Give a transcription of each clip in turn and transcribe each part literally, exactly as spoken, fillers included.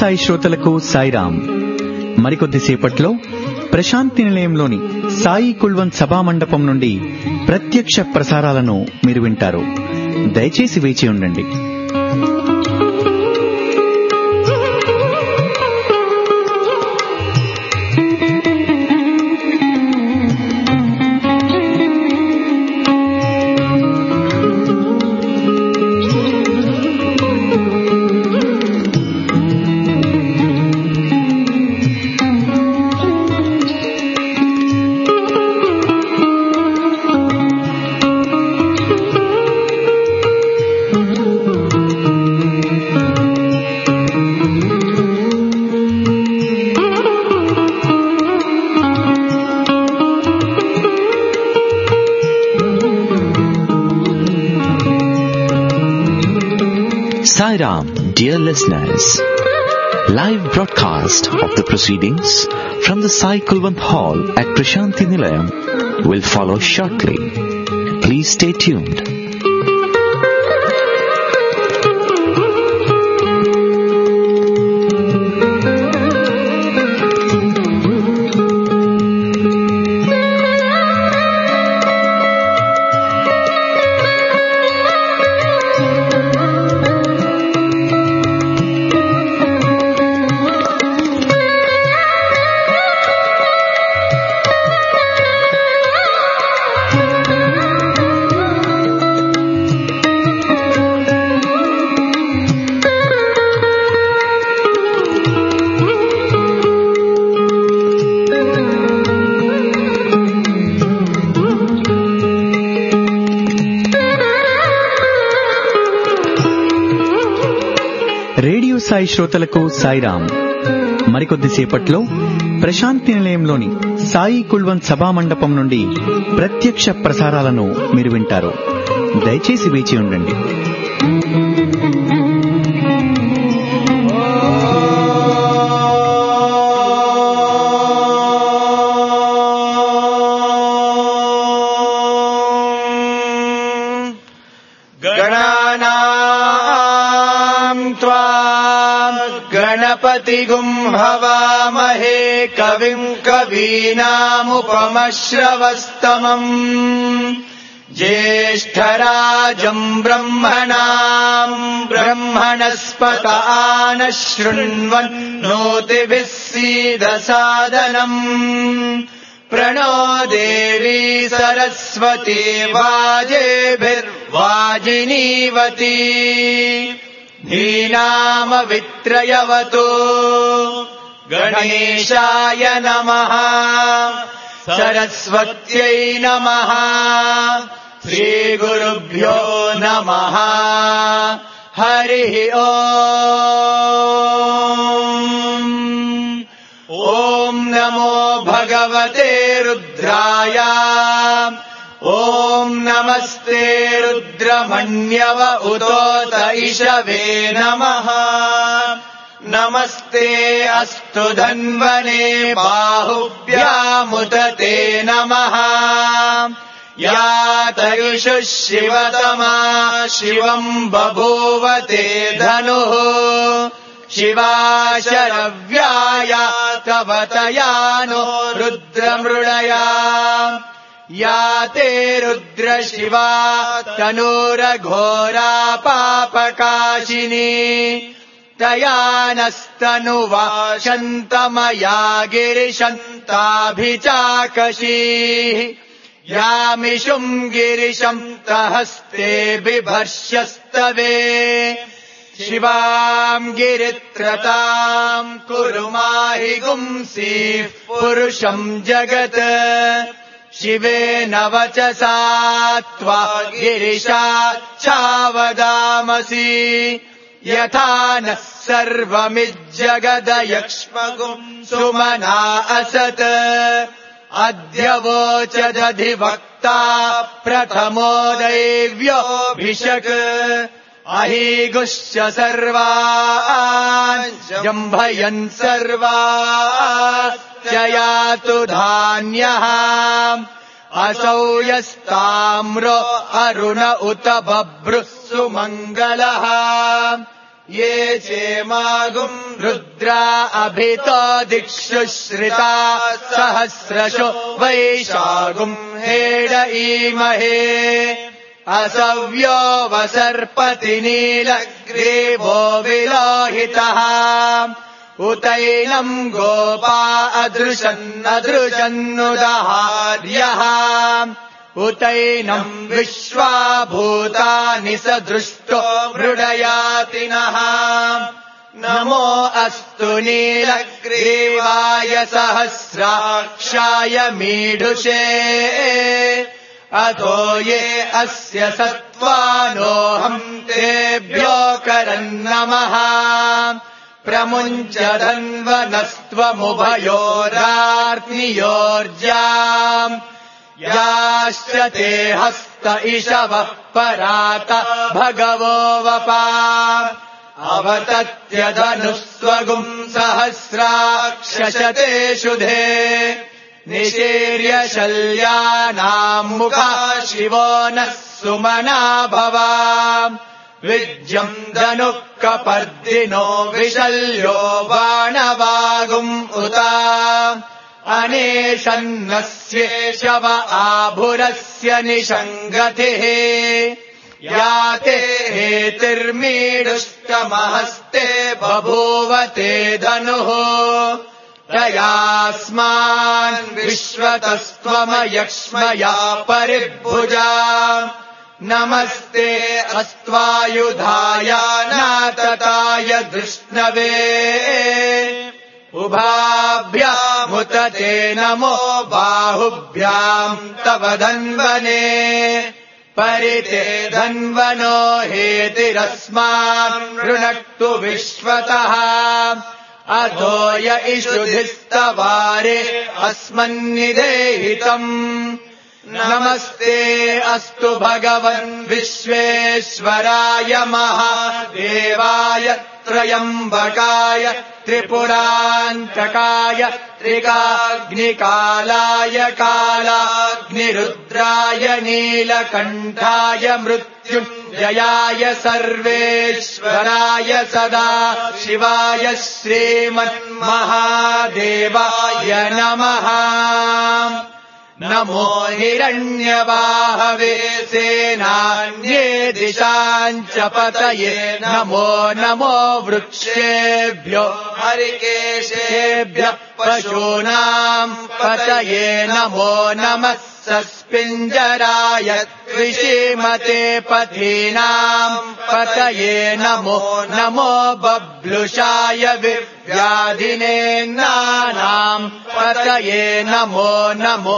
సాయి శ్రోతలకు సాయిరాం. మరికొద్దిసేపట్లో ప్రశాంతి నిలయంలోని సాయి కుల్వంత్ సభా మండపం నుండి ప్రత్యక్ష ప్రసారాలను మీరు వింటారు. దయచేసి వేచి ఉండండి. Sairam, dear listeners. Live broadcast of the proceedings from the Sai Kulwant Hall at Prashanti Nilayam will follow shortly. Please stay tuned. Radio Sai శ్రోతలకు సాయిరాం. మరికొద్దిసేపట్లో ప్రశాంతి నిలయంలోని సాయి కుల్వంత్ సభా మండపం నుండి ప్రత్యక్ష ప్రసారాలను మీరు వింటారు. దయచేసి వేచి ఉండండి. गणपतिगुं हवामहे कविं कवीनामुपमश्रवस्तमम् ज्येष्ठराजम् ब्रह्मणाम् ब्रह्मणस्पत आनः शृण्वन्नोतिभिः सीदसादनम् प्रणो देवी सरस्वती वाजेभिर्वाजिनीवती धीनामवित्रयवतो गणेशाय नमः सरस्वत्यै नमः श्रीगुरुभ्यो नमः हरिः ओम् ॐ नमो भगवते रुद्राय ॐ नमस्ते रुद्रमण्यव उतोत इषवे नमः नमस्ते अस्तु धन्वने बाहुभ्यामुत ते नमः या तयुषुः शिवतमा शिवम् बभूव ते धनुः शिवा शरव्याया तव तया नो रुद्रमृडया या ते रुद्र शिवा तनूरघोरा पापकाशिनी तया नस्तनुवा शन्तमया गिरिशन्ताभिचाकशीः यामिषुम् गिरिशम् तहस्ते बिभर्ष्यस्तवे शिवाम् गिरित्रताम् कुरु माहि गुंसीः पुरुषम् जगत् शिवेन वचसा त्वा गिरिशाच्छावदामसि यथा नः सर्वमिज्जगदयक्ष्मगुम् सुमना असत् अद्य वोचदधिवक्ता प्रथमो दैव्योऽभिषक् अहीगुश्च सर्वान् जम्भयन् सर्वाश्च यातु धान्यः असौ यस्ताम्रो अरुण उत बभ्रुः सुमङ्गलः ये चेमागुम् रुद्रा अभितो दिक्षु श्रिता सहस्रशो वैशागुम् हेडईमहे असव्यो वसर्पति नीलग्रीवो विलोहितः उतैनम् गोपा अदृशन्नदृशन्नुदहार्यः उतैनम् विश्वा भूतानि स दृष्टो मृडयातिनः नमो अस्तु नीलग्रीवाय सहस्राक्षाय मीढुषे अतो ये अस्य सत्त्वानोऽहम् तेभ्यो करन्नमः प्रमुञ्च धन्वनस्त्वमुभयोरार्त्नियोर्जाम् याश्च ते हस्त इषवः परात भगवो वपा अवतत्यधनुस्त्वगुम् सहस्राक्षशते शुधे निशीर्य शल्यानाम् मुखा शिवो नः सुमना भवा विज्यम् धनुः कपर्दिनो विशल्यो बाणवागुम् उता अनेशन्नस्येशव आभुरस्य निषङ्गतिः याते हेतिर्मीडुष्टमहस्ते बभूव ते धनुः तयास्मान् विश्वतस्त्वमयक्ष्मया परिभुजा नमस्ते अस्त्वायुधाय नातताय धृष्णवे उभाभ्यामुत ते नमो बाहुभ्याम् तव धन्वने परिते धन्वनो हेतिरस्मान् ऋणक्तु विश्वतः अधो य इषुधिस्तवारे अस्मन्निदेहितम् नमस्ते अस्तु भगवन् विश्वेश्वराय महादेवाय त्रयम्बकाय त्रिपुरान्तकाय त्रिकाग्निकालाय कालाग्निरुद्राय नीलकण्ठाय मृत्युञ्जयाय सर्वेश्वराय सदा शिवाय श्रीमन्महादेवाय नमः नमो हिरण्यबाहवे सेनान्ये दिशाम् च पतये नमो नमो वृक्षेभ्यो हरिकेशेभ्यः पशूनाम् पतये नमो नमः सस्पिञ्जराय त्रिशीमते पथीनाम् पतये नमो नमो बब्लुषाय विव्याधिनेन्नानाम् पतये नमो नमो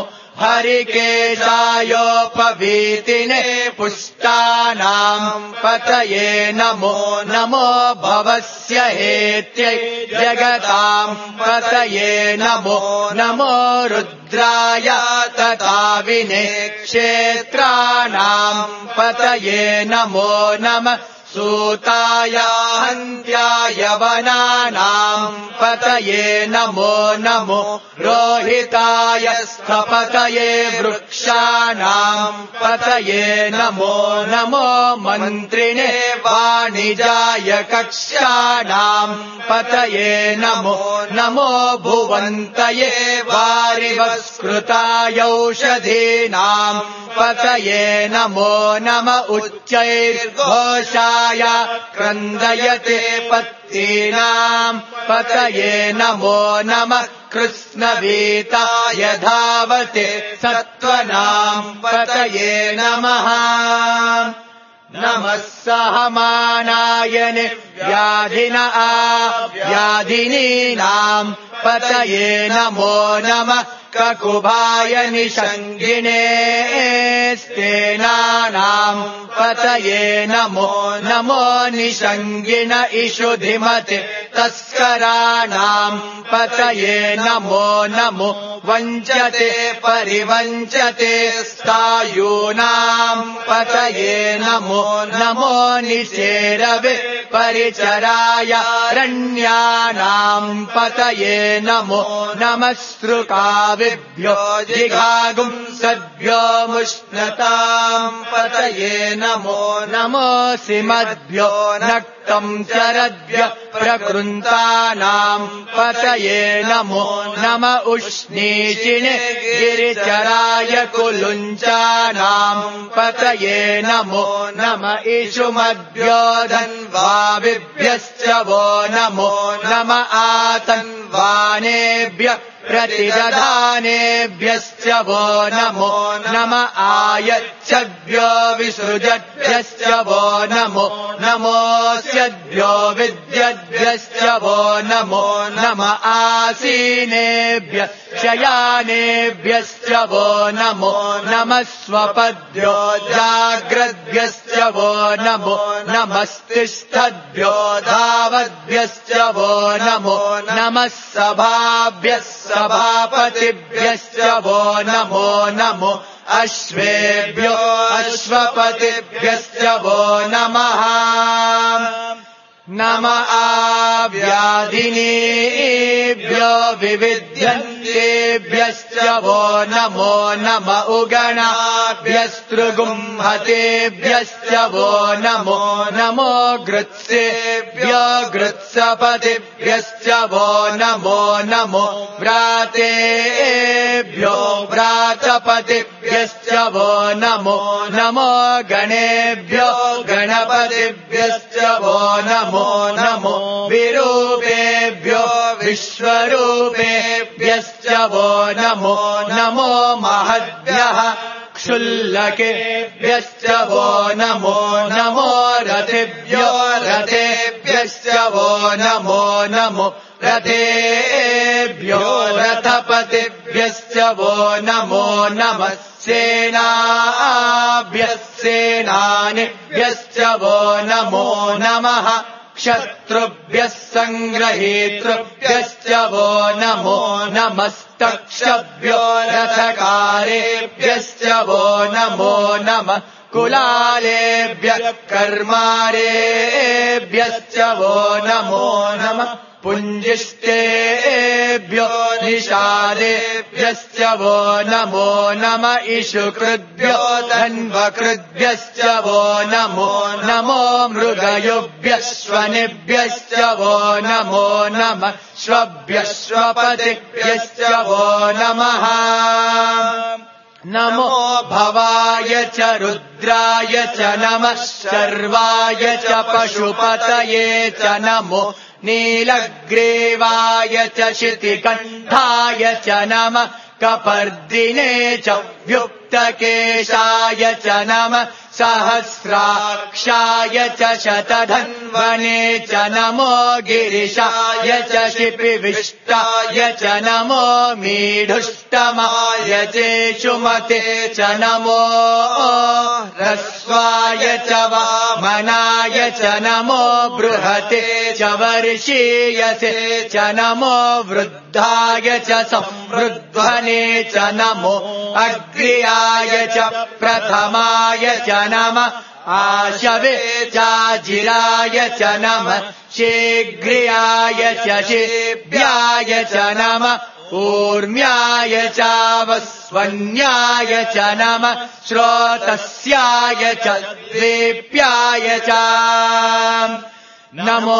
हरिकेशायोपवीतिने पुष्टानाम् पतये नमो नमो भवस्य हेत्यै जगताम् पतये नमो नमो रुद्राय तथा विने क्षेत्राणाम् पतये नमो नमः सूताय हन्त्याय वनानाम् पतये नमो नमो रोहिताय स्थपतये वृक्षाणाम् पतये नमो नमो मन्त्रिणे वाणिजाय कक्ष्याणाम् पतये नमो नमो भुवन्तये वारिवस्कृतायौषधीनाम् पतये नमो नम उच्चैर्घोषाय क्रन्दयते पत्तीनाम् पतये नमो नमः कृष्णवीताय धावते सत्त्वनाम् पतये नमः नमः सहमानायने व्याधिन व्याधिनीनाम् पतये नमो नमः ककुभाय निषङ्गिणे स्तेनानाम् पतये नमो नमो निषङ्गिण इषुधिमते तस्कराणाम् पतये नमो नमो वञ्चते परिवञ्चते स्थायूनाम् पतये नमो नमो निशेरवे परिचराय रण्यानाम् पतये नमो नमः सृकाविभ्यो जिघागुम् सद्भ्यो मुष्णताम् पतये नमो नमो सिमद्भ्यो नक् तप्तम् चरद्य प्रकृन्तानाम् पतये नमो नम उष्णीषिणे गिरिचराय कुलुञ्चानाम् पतये नमो नम इषुमद्योधन्वाविभ्यश्च वो नमो नम आतन्वानेभ्य प्रतिदधानेभ्यश्च वो नमो नम आयच्छद्भ्यो विसृजद्भ्यश्च वो नमो नमोऽस्यद्भ्यो विद्यद्भ्यश्च वो नमो नम आसीनेभ्य शयानेभ्यश्च वो नमो नमः स्वपद्भ्यो जाग्रद्भ्यश्च वो नमो नमस्तिष्ठद्भ्यो धावद्भ्यश्च वो नमो नमः सभाभ्यः सभापतिभ्यश्च वो नमो नमो अश्वेभ्यो अश्वपतिभ्यश्च वो नमः नम आव्याधिनीभ्यो विविध्यन्तेभ्यश्च वो नमो नम उगणाभ्यस्तृगुम्हतेभ्यश्च वो नमो नमो गृत्सेभ्यो गृत्सपतिभ्यश्च वो नमो नमो व्रातेभ्यो व्रातपतिभ्यश्च वो नमो नमो गणेभ्यो गणपतिभ्यश्च वो नमो नमो विरूपेभ्यो विश्वरूपेभ्यश्च वो नमो नमो महद्भ्यः क्षुल्लकेभ्यश्च वो नमो नमो रथेभ्यो रथेभ्यश्च वो नमो नमो रथेभ्यो रथपतिभ्यश्च वो नमो नमः सेनाभ्यः सेनानिभ्यश्च वो नमो नमः क्षत्रुभ्यः सङ्ग्रहीतृभ्यश्च वो नमो नमस्तक्षभ्यो रथकारेभ्यश्च वो नमो नमः कुलालेभ्यः कर्मारेभ्यश्च वो नमो नमः पुञ्जिष्टेभ्यो निषादेभ्यश्च वो नमो नम इषुकृद्भ्यो धन्वकृद्भ्यश्च वो नमो नमो मृगयुभ्यश्वनिभ्यश्च वो नमो नमः श्वभ्यश्वपतिभ्यश्च वो नमः नमो भवाय च रुद्राय च नमः शर्वाय च पशुपतये च नमो नीलग्रीवाय च शितिकण्ठाय च नमः कपर्दिने च व्युक्तकेशाय च नमः सहस्राक्षाय च शतधन्वने च नमो गिरिशाय च शिपिविष्टाय च नमो मीढुष्टमाय चेषुमते च नमो ह्रस्वाय च वामनाय च नमो बृहते च वर्षीयसे च नमो वृद्धाय च संवृध्वने च नमो अग्र्याय च प्रथमाय च नमः आशवे चाजिराय च नमः शीघ्र्याय च शिभ्याय च नमः ऊर्म्याय चावस्वन्याय च नमः श्रोतस्याय च द्वीप्याय च नमो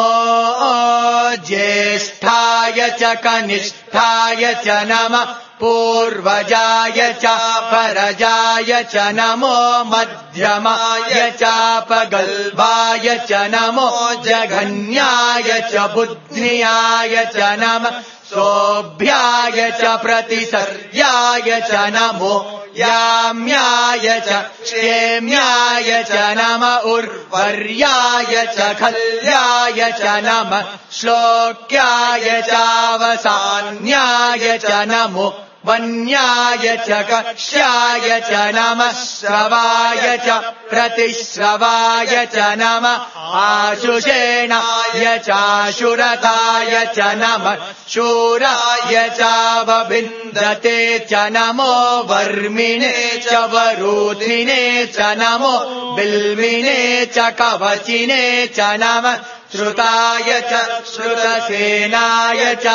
ज्येष्ठाय च कनिष्ठाय च नमः पूर्वजाय च परजाय च नमो मध्यमाय चापगल्भाय च नमो जघन्याय च बुध्न्याय च नमः सोऽभ्याय च प्रतिसर्याय च नमो याम्याय च क्षेम्याय च नमः उर्वर्याय च खल्याय च नमः श्लोक्याय चावसान्याय च नमो वन्याय च कक्ष्याय च नमः श्रवाय च प्रतिश्रवाय च नमः आशुषेणाय चाशुरथाय च नमः शूराय चावभिन्दते च नमो वर्मिणे च वरूथिने च नमो बिल्मिने च कवचिने च नमः श्रुताय च श्रुतसेनाय च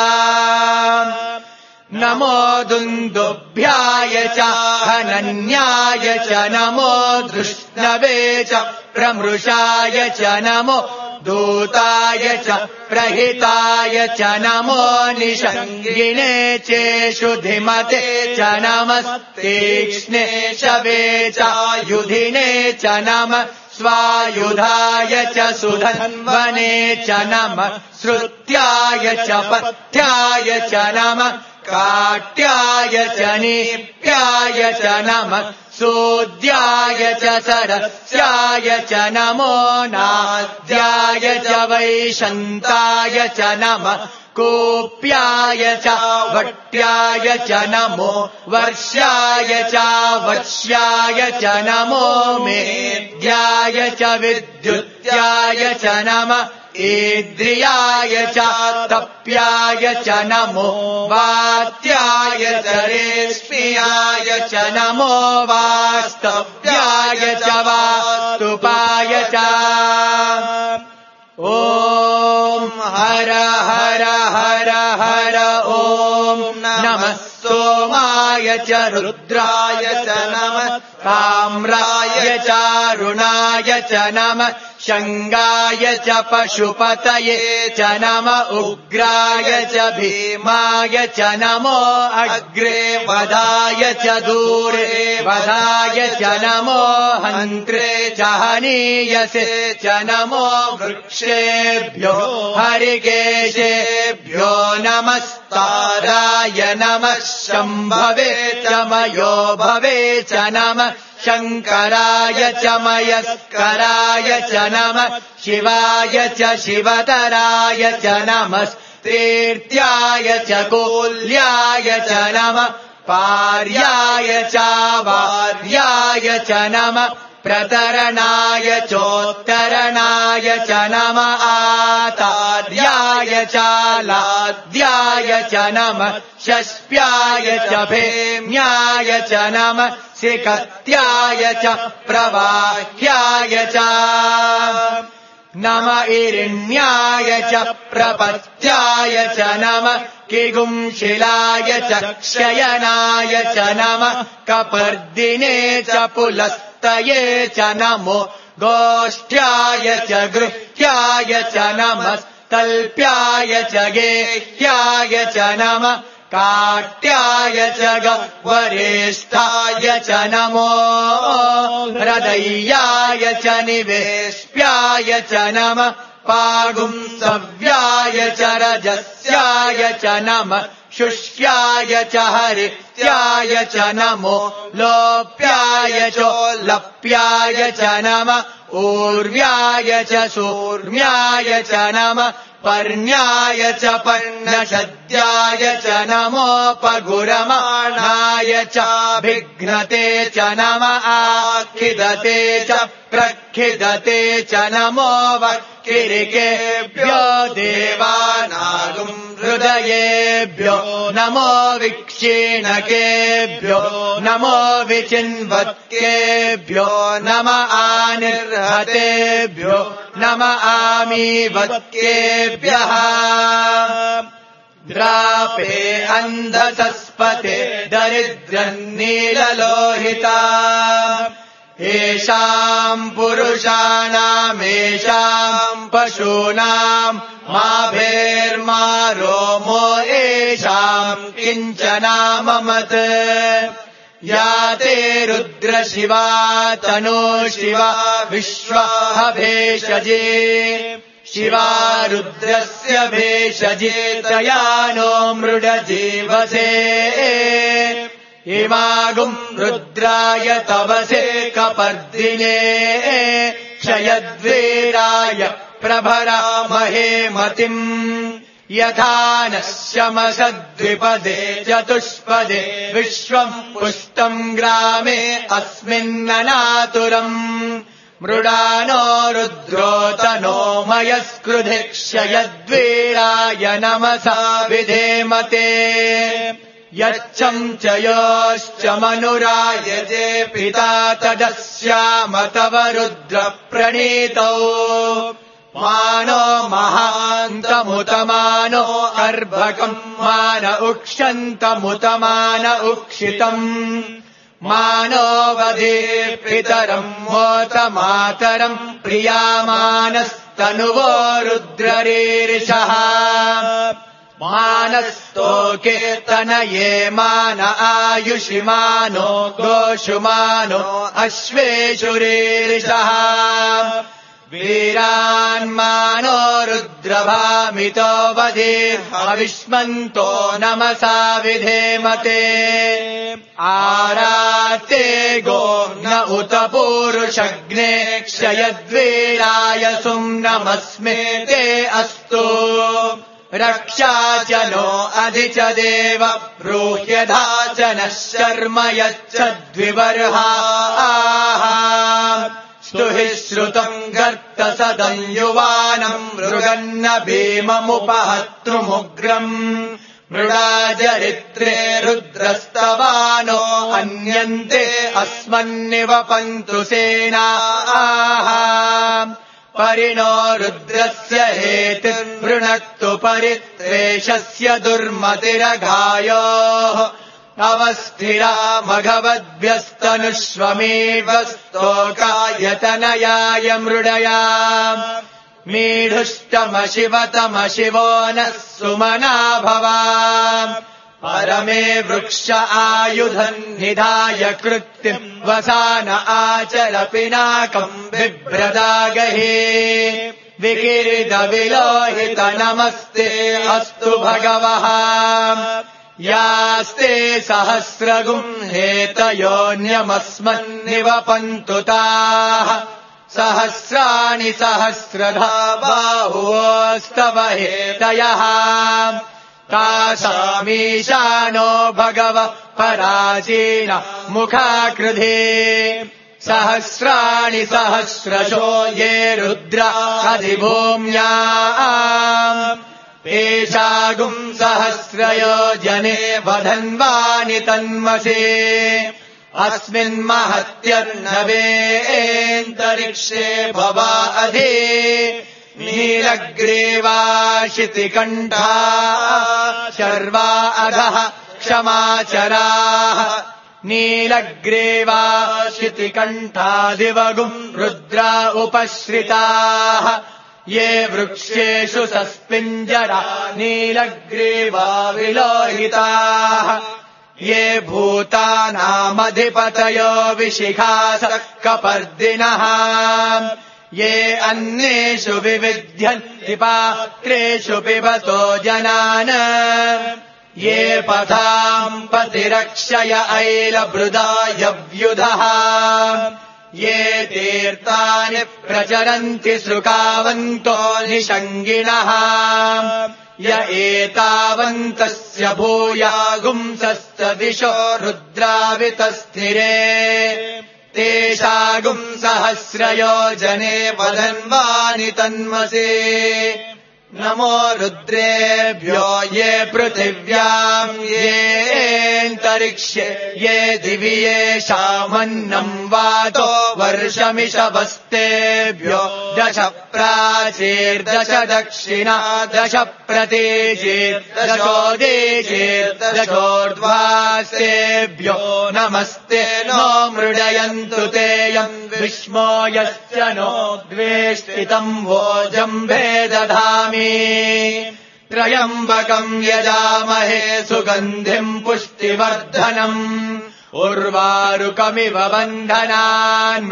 नमो दुन्दुभ्याय च हनन्याय च नमो धृष्णवे च प्रमृषाय च नमो दूताय च प्रहिताय च नमो निषङ्गिने चेषु धिमते च नमस्तीक्ष्णे शवे च युधिने च नमः स्वायुधाय च सुधन्वने च नमः श्रुत्याय च पथ्याय च नमः काट्याय च नीप्याय च नमः सूद्याय च सरस्याय च नमो नाद्याय च वैशन्ताय च नमः कूप्याय च वट्याय च नमो वर्ष्याय च वक्ष्याय च नमो मेद्याय च विद्युत्याय च नमः ईद्रियाय च तप्याय च नमो वात्याय च रेश्म्याय च नमो वास्तव्याय च वास्तुपाय च ॐ हर हर हर हर ॐ नमः सोमाय च रुद्राय च नमः ताम्राय च अरुणाय च नमः शङ्गाय च पशुपतये च नमः उग्राय च भीमाय च नमो अग्रे वधाय च दूरे वधाय च नमो हन्त्रे च हनीयसे च नमो वृक्षेभ्यो हरिकेशेभ्यो नमस्ताराय नमः शम्भवे च मयो भवे च नमः शङ्कराय च मयस्कराय च नमः शिवाय च शिवतराय च नमः तीर्थ्याय च कोल्याय च नमः पार्याय च वार्याय च नमः प्रतरणाय चोत्तरणाय च नमः आतार्याय च लाद्याय च नमः शस्प्याय च भेम्याय च नमः सिकत्याय च प्रवाह्याय च नमः इरिण्याय च प्रपत्याय च नमः किगुंशिलाय च क्षयनाय च नमः कपर्दिने च पुलस्तये च नमो गोष्ठ्याय च गृह्याय च नमः तल्प्याय च गेह्याय च नमः काट्याय च गह्वरेष्ठाय च नमो हृदय्याय च निवेश्याय च नमः पागुंसव्याय च रजस्याय च नमः शुष्याय च हरित्याय च नमो लोप्याय चोल्लप्याय च नमः ऊर्व्याय च सूर्म्याय च नमः पर्ण्याय च पर्णशद्याय च नमोपगुरमाणाय च भिघ्नते च नमः आखिदते च प्रखिदते च नमो वक्किरिकेभ्यो देवानागुम् हृदयेभ्यो नमो विक्षीणकेभ्यो नमो विचिन्वत्केभ्यो नमः आनिर्हतेभ्यो नमः आमीवत्केभ्यः द्रापे अन्धसस्पते दरिद्रन्नीललोहिता येषाम् पुरुषाणामेषाम् पशूनाम् माभेर्मा रोमो येषाम् किञ्चनाममत् या ते रुद्रशिवा तनो शिवा विश्वाः भेषजे शिवा रुद्रस्य भेषजे तया नो मृडजीवसे इमागुम् रुद्राय तवसे कपर्दिने क्षयद्वीराय प्रभरामहे मतिम् यथा न शमसद्विपदे चतुष्पदे विश्वम् पुष्टम् ग्रामे अस्मिन्ननातुरम् मृडानो रुद्रोतनो मयस्कृधे क्षयद्वीराय नमसा विधेमते यच्छम् च योश्च मनुरायजे पिता तदस्याम तव रुद्र प्रणीतौ मानो महान्तमुतमानो अर्भकम् मान उक्षन्तमुतमान उक्षितम् मानोवधे पितरम् मोत मातरम् प्रियामानस्तनुवो रुद्ररीरिषः मानस्तोके तनये मान आयुषिमानो गोषुमानो अश्वेषुरीरिषः वीरान्मानो रुद्रभामितो वधे अविष्मन्तो नमसा विधेमते आराते गो न उत पूरुषग्ने क्षयद्वीराय सुम्नमस्मे ते अस्तु रक्षा च नो अधि च देव ब्रूह्यधा च नः शर्म यच्छद्विबर्हाः स्तुहि श्रुतम् गर्तसदम् युवानम् मृगन्न भीममुपहर्तृमुग्रम् मृडाजरित्रे रुद्रस्तवानो अन्यन्ते अस्मन्निवपन्तु सेनाः परिणो रुद्रस्य हेतिर्वृणक्तु परित्वेषस्य दुर्मतिरघायोः अवस्थिरा मघवद्भ्यस्तनुष्वमेवस्तोकायतनयाय मृडया मीढुष्टमशिवतमशिवो नः सुमना भवा परमे वृक्ष आयुधम् निधाय कृत्तिम् वसान आचर पिनाकम् बिभ्रदागहे विकिरीदविलोहित नमस्ते अस्तु भगवः यास्ते सहस्रगुम् हेतयोऽन्यमस्मन्निवपन्तु ताः सहस्राणि सहस्रधा बाहुवोस्तव हेतयः तासामीशानो भगव पराचीन मुखाकृधे सहस्राणि सहस्रशो ये रुद्र अधिभूम्या पेशागुम् सहस्रयो जने वधन्वानि तन्मसे अस्मिन्महत्यर्णवेऽन्तरिक्षे भवा अधि नीलग्रीवाशितिकण्ठा शर्वा अधः क्षमाचराः नीलग्रीवाशितिकण्ठादिवगुम् रुद्रा उपश्रिताः ये वृक्षेषु सस्पिञ्जरा नीलग्रीवा विलोहिताः ये भूतानामधिपतयो विशिखासः कपर्दिनः ये अन्येषु विविध्यन्ति पात्रेषु पिबतो जनान् ये पथाम् पतिरक्षय ऐलभृदायव्युधः ये तीर्थानि प्रचरन्ति सृकावन्तो निषङ्गिणः य एतावन्तस्य भूयागुंसश्च दिशो रुद्रावितस्थिरे तेषागुम् सहस्रयो जने वदन्वानि तन्मसे नमो रुद्रेभ्यो ये पृथिव्याम् येऽन्तरिक्षे ये दिवि येषामन्नम् वातो वर्षमिषवस्तेभ्यो दश प्राचीर्दश दक्षिणा दश प्रतीचीर्दशोदीचीर्दशोर्ध्वास्तेभ्यो नमस्ते नो मृडयन्तु तेयम् विष्मो यश्च नो द्वेष्टितम् वोजम्भे दधामि त्रयम्बकम् यजामहे सुगन्धिम् पुष्टिवर्धनम् उर्वारुकमिव बन्धनान्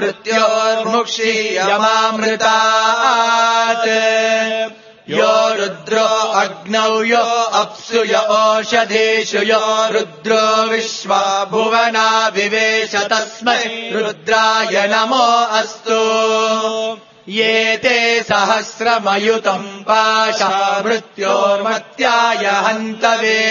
मृत्योर्मुक्षीयमामृतात् यो रुद्रो अग्नौ यो अप्सु य ओषधीषु यो रुद्रो विश्वा भुवना विवेश तस्मै रुद्राय नमो अस्तु ये ते सहस्रमयुतम् पाशा मृत्योर्मत्याय हन्तवे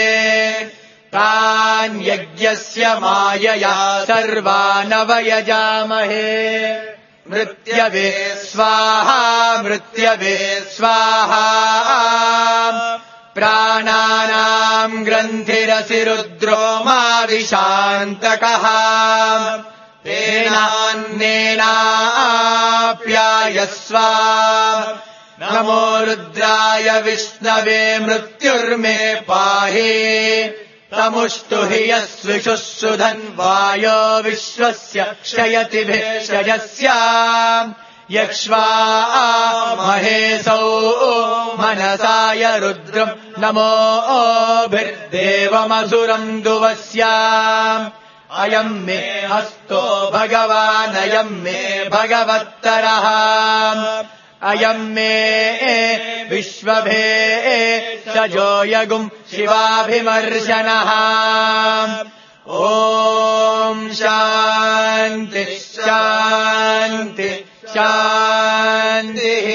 तान् यज्ञस्य मायया सर्वानवयजामहे मृत्यवे स्वाहा मृत्यवे स्वाहा प्राणानाम् ग्रन्थिरसि रुद्रो मा विशान्तकः तेनान्नेनाप्यायस्व नमो रुद्राय विष्णवे मृत्युर्मे पाहि तमुष्टु हि यस्विषुः सुधन्वायो विश्वस्य क्षयति भेषजस्याम् यक्ष्वा महेशौ मनसाय रुद्रम् नमोभिर्देवमसुरम् दुवस्याम् अयम् मे हस्तो भगवानयम् मे भगवत्तरः अयम् मे विश्वभे सजो यगुम् शिवाभिमर्शनः ॐ शान्ति शान्ति शान्तिः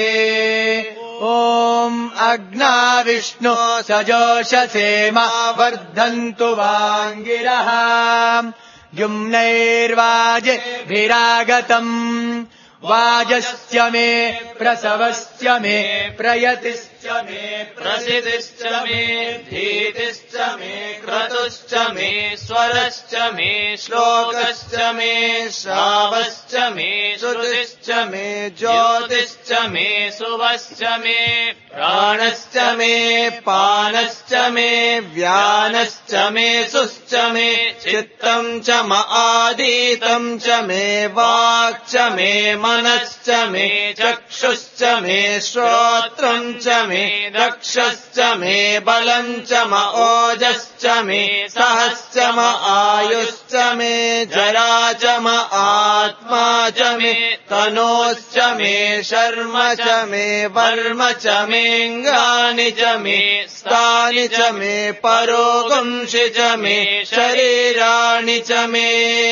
ॐ अग्ना विष्णु सजोषसेमा वर्धन्तु वाङ्गिरः युम्नैर्वाजिभिरागतम् वाजस्य मे प्रसवस्य मे प्रयतिश्च मे प्रसिद्धिश्च मे धीतिश्च मे क्रतुश्च मे स्वरश्च मे श्लोकश्च मे श्रावश्च मे श्रुतिश्च मे ज्योतिश्च मे सुवश्च मे प्राणश्च मे पानश्च मे व्यानश्च मे सुश्च मे चित्तम् च म आदीतम् च मे वाक् च मे मनश्च मे चक्षुश्च मे श्रोत्रम् च मे दक्षश्च मे बलम् च म ओजश्च मे सहश्च म आयुश्च मे जरा च म आत्मा च मे तनोश्च मे शर्म च मे वर्म च मेऽङ्गानि च मे स्थानि च मे परोगंसि च मे शरीराणि च मे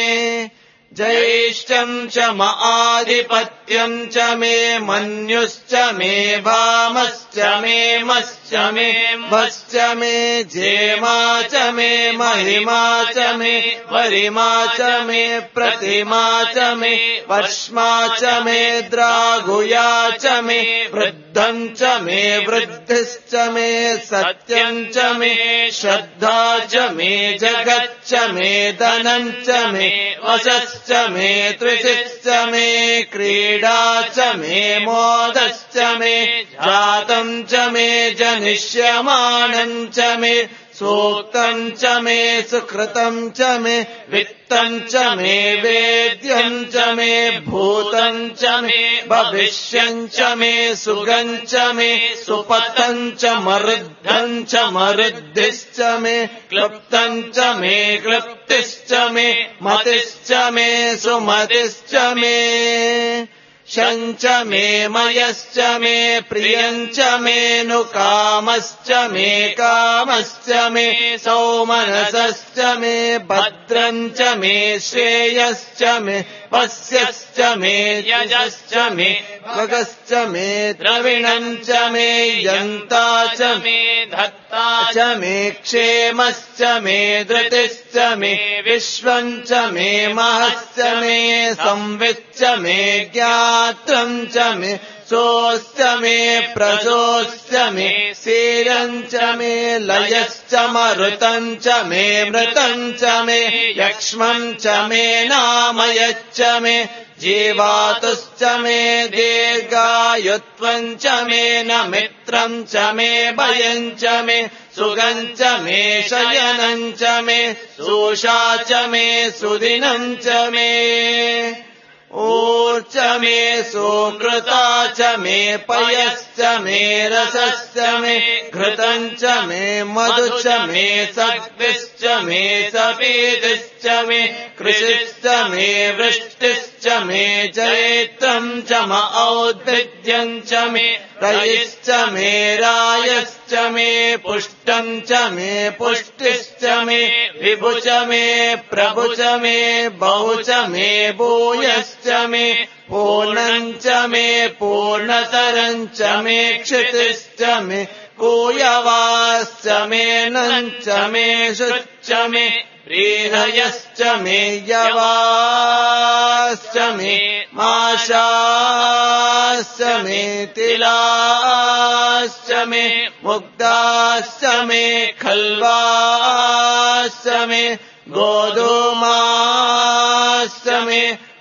ज्येष्ठम् च म आधिपत्यम् च मे मन्युश्च मे भामश्च मे मश्च मे भश्च मे जेमा च मे महिमा च मे वरिमा च मे प्रतिमा च मे वर्ष्मा च मे द्रागुया च मे वृद्धम् च मे वृद्धिश्च मे सत्यम् च मे श्रद्धा च मे जगच्च मे धनम् च मे वशश्च च मे त्रिशिश्च मे क्रीडा च मे मोदश्च मे जातम् च मे जनिष्यमाणम् च मे सूक्तम् च मे सुकृतम् च मे वित्तम् च मे वेद्यम् च मे भूतम् च मे भविष्यम् च मे सुगम् च मे सुपतम् च मरुद्धम् च मरुद्धिश्च मे क्लुप्तम् च मे क्लुप्तिश्च मे मतिश्च मे सुमतिश्च मे शञ्च मे मयश्च मे प्रियम् च मे नु कामश्च मे कामश्च मे सौमनसश्च मे भद्रम् च मे श्रेयश्च मे पस्यश्च मे यजश्च मे भगश्च मे द्रविणम् च मे यन्ता च मे धत्ता च मे क्षेमश्च मे धृतिश्च मे विश्वम् च मे महश्च मे संविच्च मे ज्ञात्रम् च मे सोश्च मे प्रसोश्च मे सीरम् च मे लयश्च मरुतम् च मे मृतम् च मे यक्ष्मम् च मे नामयच्च मे जीवातुश्च मे दीर्घायुत्वम् च मे न मित्रम् च मे भयम् च मे सुगम् च मे शयनम् च मे सूषा च मे सुदिनम् च मे ऊर्च मे सुकृता च मे पयश्च मे रसश्च मे घृतम् च मे मधु च मे शक्तिश्च मे सपीतिश्च मे कृषिश्च मे वृष्टिश्च मे चैत्रम् च म औद्भिद्यम् च मे रयिश्च मे रायश्च मे पुष्टम् च मे पुष्टिश्च मे विभु च मे प्रभु च मे बहु च मे भूयश्च मे पूर्णम् च मे पूर्णतरम् च मे क्षितिश्च मे कूयवाश्च मे नम् च मे शुच्च मे प्रीणयश्च मे यवाश्च मे माशाश्च मे तिलाश्च मे मुग्धाश्च मे खल्वाश्च मे गोधूमाश्च मे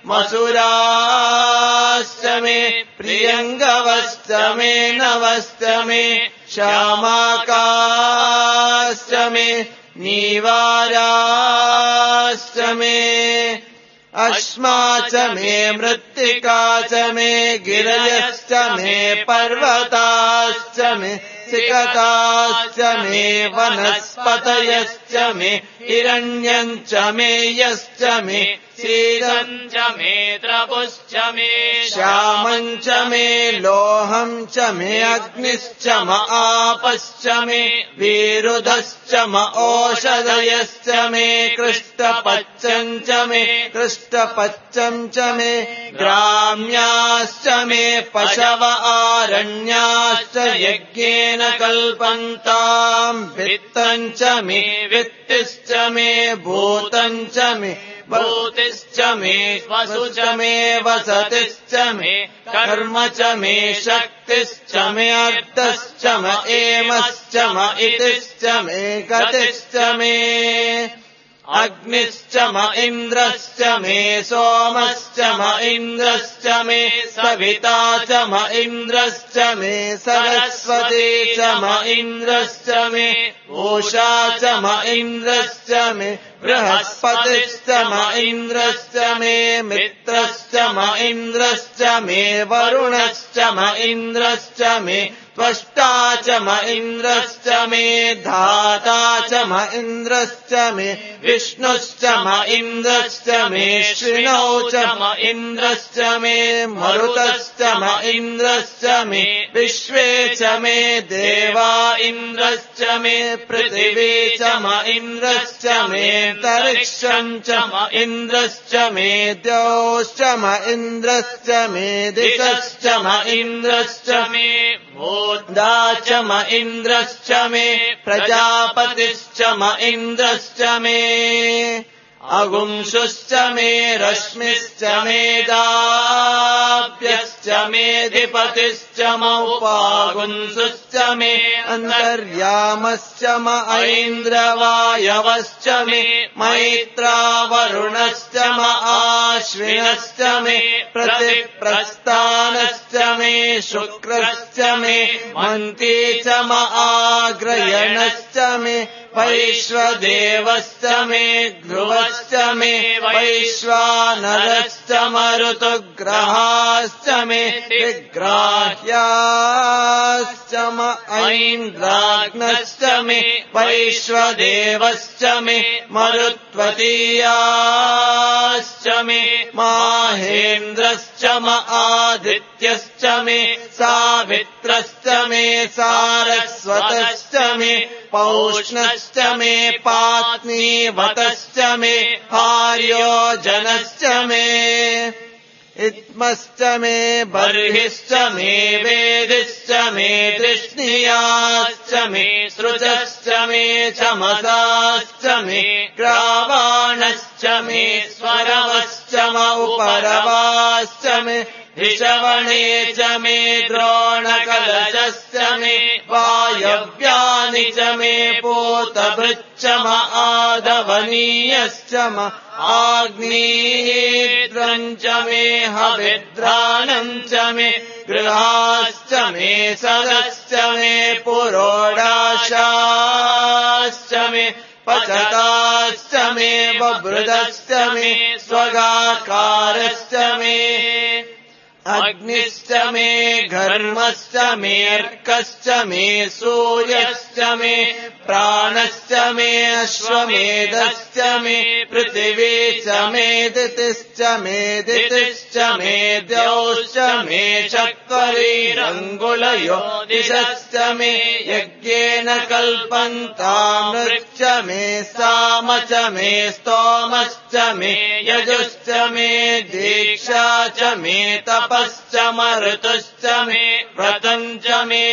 मसुराश्च मे प्रियङ्गवश्च मे नवश्च मे श्यामाकाश्च मे नीवाराश्च मे अश्मा च मे मृत्तिका च मे गिरयश्च मे पर्वताश्च मे सिकताश्च मे वनस्पतयश्च मे हिरण्यम् च मे यश्च मे सीदम् च मे द्रवुश्च मे श्यामम् च मे लोहम् च मे अग्निश्च म आपश्च मे विरुधश्च म ओषधयश्च मे कृष्टपच्चम् च मे कृष्टपच्चम् च मे ग्राम्याश्च मे पशव आरण्याश्च यज्ञेन कल्पन्ताम् वित्तम् च मे वित्तिश्च मे भूतम् च मे भूतिश्च मे वसु च मे वसतिश्च मे कर्म च मे शक्तिश्च मे अर्थश्च म एमश्च म इतिश्च मे गतिश्च मे अग्निश्च म इन्द्रश्च मे सोमश्च म इन्द्रश्च मे सविता च म इन्द्रश्च मे सरस्वती च म इन्द्रश्च मे उषा च म इन्द्रश्च मे बृहस्पतिश्च म इन्द्रश्च मे मित्रश्च म इन्द्रश्च मे वरुणश्च म इन्द्रश्च मे त्वष्टा च म इन्द्रश्च मे धाता च म इन्द्रश्च मे विष्णुश्च म इन्द्रश्च मे श्रिणौ च म इन्द्रश्च मे मरुतश्च म इन्द्रश्च मे विश्वे च मे देवा इन्द्रश्च मे पृथिवी च म इन्द्रश्च मे तरिक्षम् च म इन्द्रश्च मे द्यौश्च म इन्द्रश्च मे दिशश्च म इन्द्रश्च मे मोदा च म इन्द्रश्च मे प्रजापतिश्च म इन्द्रश्च मे अगुंशुश्च मे रश्मिश्च मेधाभ्यश्च मेधिपतिश्च म उपागुंसुश्च मे अन्तर्यामश्च म ऐन्द्रवायवश्च मे मैत्रावरुणश्च म आश्विनश्च मे प्रतिप्रस्थानश्च मे शुक्रश्च मे मन्ती च म आग्रयणश्च मे वैश्वदेवश्च मे ध्रुवश्च मे वैश्वानरश्च मरुतुग्रहाश्च मे विग्राह्याश्च म ऐन्द्राग्नश्च मे वैश्वदेवश्च मे मरुत्वतीयाश्च मे माहेन्द्रश्च म आदित्यश्च मे सावित्रश्च मे सारस्वतश्च मे पौष्णश्च मे पात्नीवतश्च मे हार्योजनश्च मे इत्मश्च मे बर्हिश्च मे वेदिश्च मे तृष्णियाश्च मे सृजश्च मे चमसाश्च मे ग्रावाणश्च मे स्वरवश्च म उपरवाश्च मे ऋषवणे च मे द्रोणकलशश्च मे वायव्यानि च मे पूतभृच्च म आदवनीयश्च म आग्नेयद्रम् च मे हविद्राणम् च मे गृहाश्च मे सदश्च मे पुरोडाशाश्च मे पचताश्च मे बभृदश्च मे स्वगाकारश्च मे अग्निश्च मे घर्मश्च मे अर्कश्च मे सूर्यश्च मे प्राणश्च मे अश्वमेधश्च मे पृथिवी च मे दितिश्च मे दितिश्च मे द्यौश्च मे चत्वरीरङ्गुलयो दिशश्च मे यज्ञेन कल्पन्तामृच्च मे साम च मे स्तोमश्च मे यजुश्च मे दीक्षा च मे तपश्च मरुतुश्च मे व्रतम् च मे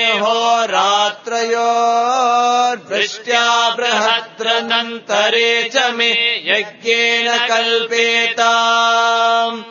होरात्रयोर्वृष्ट्या बृहद्रनन्तरे च मे यज्ञेन कल्पेताम्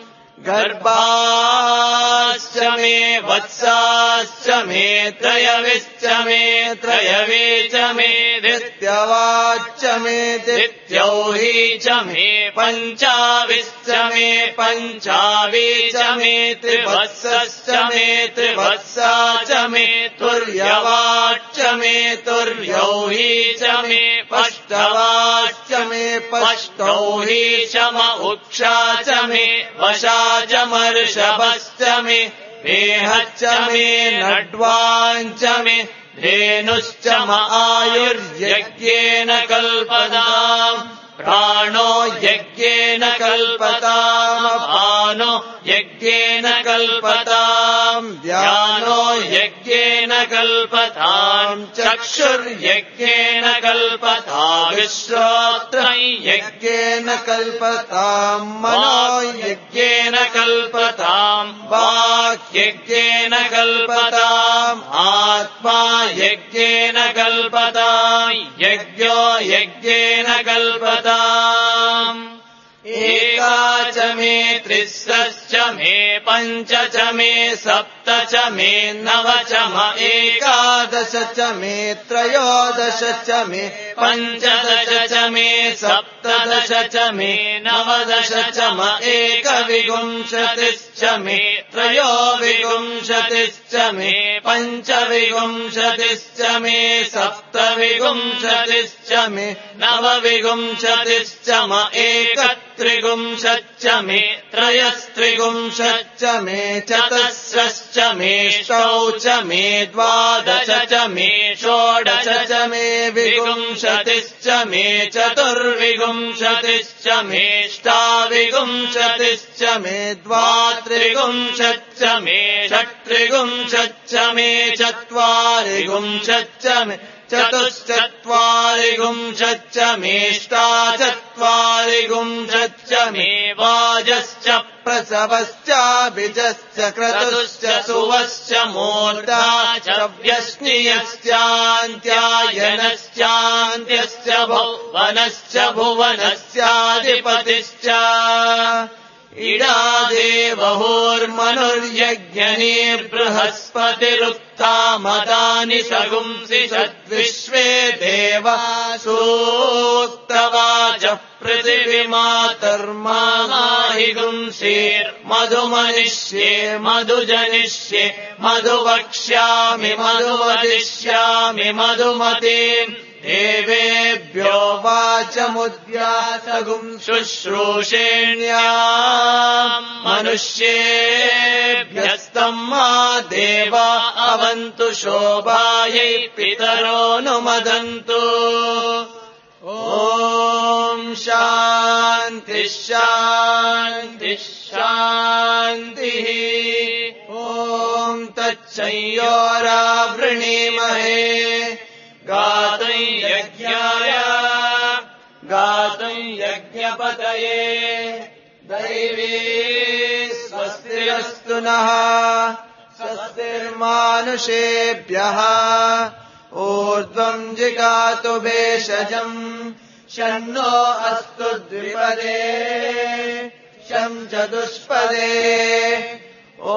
गर्भाश्च मे वत्साश्च मे त्रयविश्च मे त्रयवे च मे दित्यवाच्च मे दित्यौही च मे पञ्चाविश्च मे पञ्चावी च मे त्रिवत्सश्च मे त्रिवत्सा च मे तुर्यवाच्च मे तुर्यौही च मे पष्टवाश्च मे पष्टौही च म उक्षा च मे वशा च मर्षभश्च मे वेहश्च मे नड्वाञ्च मे धेनुश्च म आयुर्यज्ञेन कल्पताम् प्राणो यज्ञेन कल्पताम् भानो यज्ञेन कल्पताम् व्यानो यज्ञेन कल्पताम् चक्षुर्यज्ञेन कल्पताम् विश्रोत्रं यज्ञेन कल्पताम् मनो यज्ञेन कल्पताम् वाक् यज्ञेन कल्पताम् आत्मा यज्ञेन कल्पताम् यज्ञो यज्ञेन कल्पताम् एका च मे त्रिस्रश्च मे पञ्च च मे सप्त च मे नव च म एकादश च मे त्रयोदश च मे पञ्चदश च मे सप्तदश च मे नवदश च म एकविंशतिश्च मे त्रयोविंशतिश्च मे पञ्चविंशतिश्च मे सप्तविंशतिश्च मे नवविंशतिश्च म एकत्रिंशच्च मे त्रयस्त्रिंशच्च मे चतस्रश्च मे षौ च मे द्वादश च मे षोडश च मे विंशतिश्च मे चतुर्विंशतिश्च मे ष्टाविंशतिश्च मे द्वात्रिंशच्च मे षट्त्रिंशच्च मे चत्वारिंशच्च मे चतुश्चत्वारिंशच्च मेष्टाचत्वारिंशच्च मे वाजश्च प्रसवश्च बीजश्च क्रतुश्च सुवश्च मूर्धा च व्यश्नियश्चान्त्यायनश्चान्त्यश्च भुवनश्च भुवनस्याधिपतिश्च इडादेवहुर्मनुर्यज्ञनीर्बृहस्पतिरुक्ता मदानि शगुंसि षद्विश्वे देवा सूक्तवाचः पृथिवीमातर्माहिगुंसीर्मधुमनिष्ये मधुजनिष्ये मधुवक्ष्यामि मधुवदिष्यामि मधुमतीम् देवेभ्यो वाचमुद्यासगुं शुश्रूषेण्याम् मनुष्येभ्यस्तम् मा देवा अवन्तु शोभायै पितरोऽनुमदन्तु ॐ शान्ति शान्ति शान्तिः ॐ तच्चयोरावृणीमहे गातुं यज्ञाय गातुं यज्ञपतये दैवी स्वस्तिरस्तु नः स्वस्तिर्मानुषेभ्यः ऊर्ध्वं जिगातु भेषजम् शन्नो अस्तु द्विपदे शं चतुष्पदे ॐ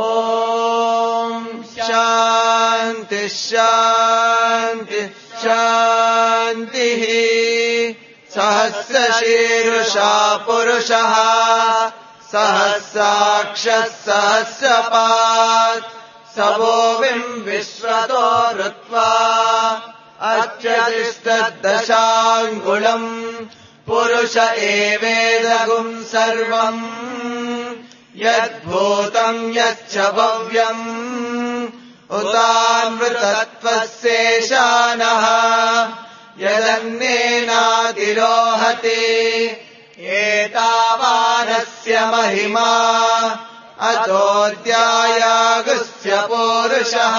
शान्ति शान्ति शान्तिः सहस्रशीर्षा पुरुषः सहस्राक्षः सहस्रपात् सवोविं विश्वतो ऋत्वा अच्युतिष्ठदशाङ्गुलम् पुरुष एवेदगुं सर्वम् यद्भूतम् यच्च भव्यम् उतामृतत्वस्येषानः यदन्नेनातिरोहति एतावानस्य महिमा अतोऽध्यायागुस्य पूरुषः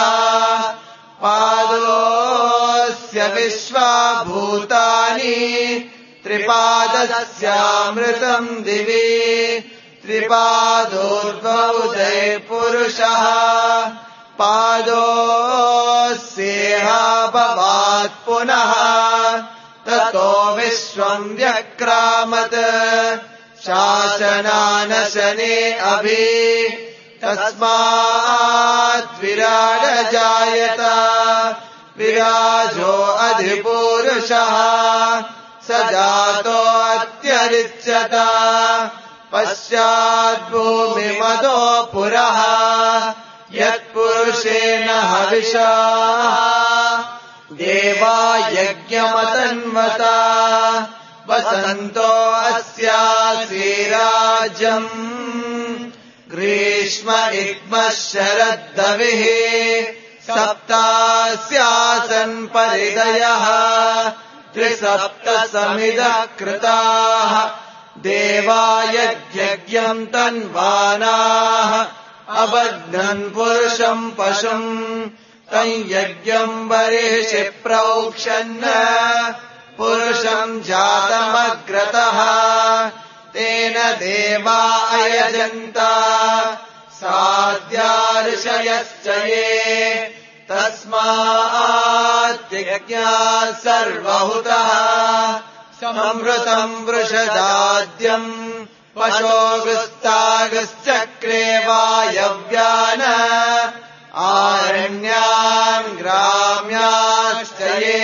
पादोऽस्य विश्वाभूतानि त्रिपादस्यामृतम् दिवि त्रिपादोर्ध्वौदय पुरुषः पादोऽस्येहाभवात् पुनः ततो विश्वम् व्यक्रामत् शासनानशने अभि तस्मात् विराडजायत विराजो अधिपुरुषः स जातो अत्यरिच्यत पश्चाद्भूमिमदो पुरः यत्पुरुषेण हविषा देवा यज्ञमतन्वता वसन्तो अस्यासीराज्यम् ग्रीष्म इग्मः शरद्दविः सप्तास्यासन् परिदयः त्रिसप्त समिदः कृताः देवा यज्ञम् तन्वानाः अबध्नन् पुरुषम् पशुम् तम् यज्ञम् बर्हिषि प्रोक्षन् पुरुषम् जातमग्रतः तेन देवा अयजन्त साध्या ऋषयश्च ये तस्मात् यज्ञाः सर्वहुतः समृतम् वृषदाद्यम् पशोगुस्तागश्चक्रे वायव्यान् आरण्यान् ग्राम्याश्च ये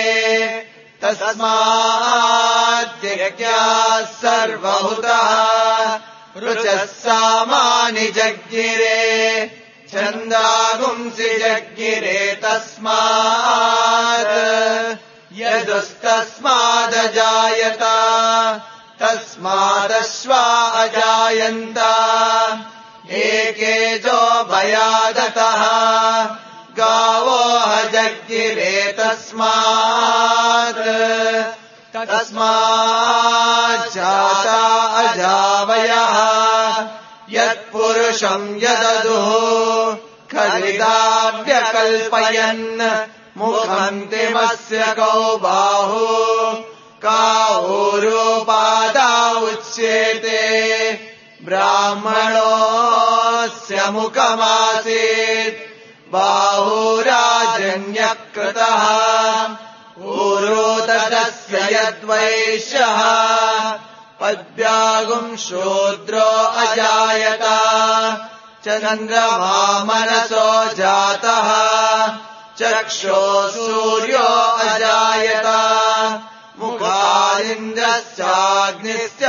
तस्मात् यज्ञाः सर्वहुतः ऋचः सामानि जज्ञिरे छन्दागुंसि जज्ञिरे तस्मात् यदुस्तस्मादजायत तस्मादश्वा अजायन्त एकेजो भयादतः गावो हजज्ञिरे तस्मात् तस्माज्जाता अजावयः यत्पुरुषम् यददुः खलिदाव्यकल्पयन् मुखन्तिमस्य कौ बाहु काऊरूपादा उच्येते ब्राह्मणोऽस्य मुखमासीत् बाहुराजन्यकृतः ऊरोतस्य यद्वैश्यः पद्भ्यागुम् शूद्रो अजायत चन्द्रमा मनसो जातः चक्षुः सूर्यो अजायत मुखादिन्द्रश्चाग्निश्च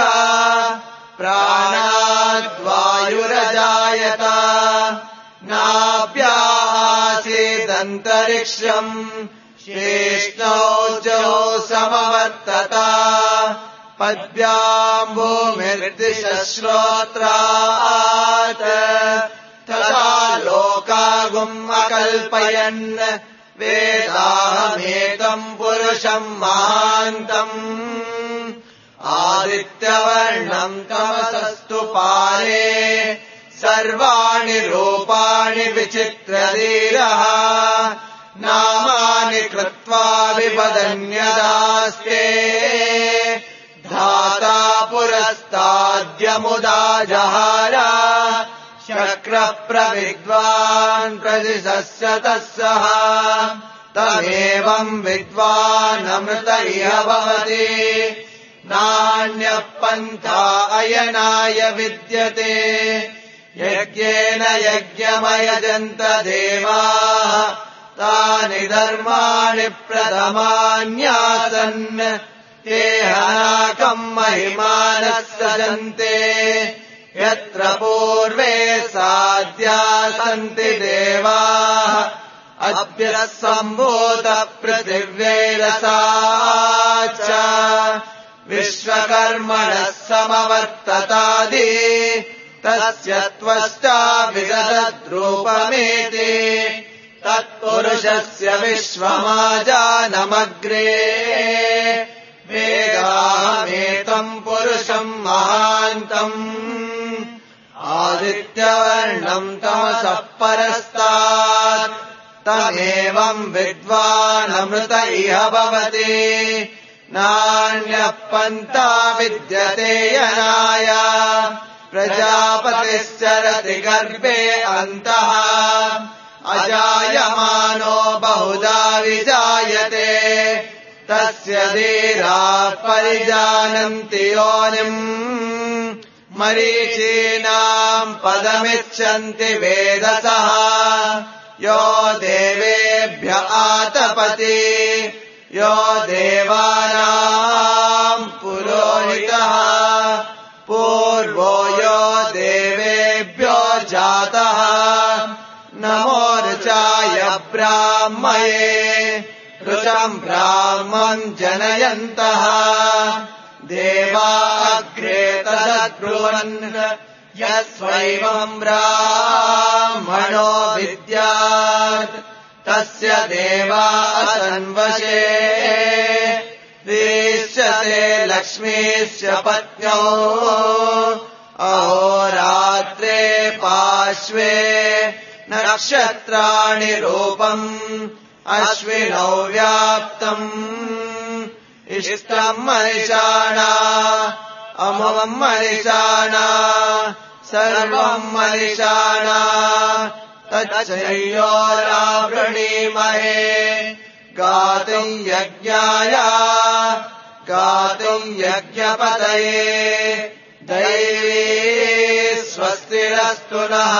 प्राणाद्वायुरजायत नाभ्यासीदन्तरिक्षम् श्रेष्ठौजो समवर्तत पद्भ्याम् भूमिर्दिशश्रोत्रात् तथा लोकागुम् अकल्पयन् वेदाहमेतम् पुरुषम् महान्तम् आदित्यवर्णम् तमसस्तु पारे सर्वाणि रूपाणि विचित्रधीरः नामानि कृत्वा विवदन्यदास्ते धाता पुरस्ताद्यमुदा जहार शक्रः प्रविद्वान् प्रदिशस्य तस्सः तमेवम् विद्वानमृत इह भवति नान्यः पन्था अयनाय विद्यते यज्ञेन यज्ञमयजन्त देवाः तानि धर्माणि प्रथमान्यासन् ते हनाकम् महिमानः सजन्ते यत्र पूर्वे साध्या सन्ति देवाः अभ्यः सम्भूतः पृथिव्यैरसा च विश्वकर्मणः समवर्ततादि तस्य त्वष्टा विदधद्रूपमेति तत्पुरुषस्य विश्वमाजानमग्रे वेदाहमेतम् पुरुषम् महान्तम् आदित्यवर्णम् तमसः परस्तात् तमेवम् विद्वानमृत इह भवति नान्यः पन्था विद्यते यनाय प्रजापतिश्चरति गर्भे अन्तः अजायमानो बहुधा विजायते तस्य धीराः परिजानन्ति योनिम् मरीचीनाम् पदमिच्छन्ति वेदसः यो देवेभ्य आतपति यो देवानाम् पुरोहितः पूर्वो यो देवेभ्यो जातः नमो ऋचाय ब्राह्मये ऋच इष्टम् ब्राह्मम् जनयन्तः देवा अग्रे तदब्रुवन् यस्वैवम् ब्राह्मणो विद्यात् तस्य देवा असन्वशे दृश्यते लक्ष्मीश्च पत्न्यौ अहोरात्रे पार्श्वे नक्षत्राणि रूपम् अश्विनौ व्याप्तम् इष्टम् मनिषाणा अमवम् मनिषाणा सर्वम् मनिषाणा तच्चयोरावृणीमहे गातुम् यज्ञाय गातुम् यज्ञपतये दैवी स्वस्तिरस्तु नः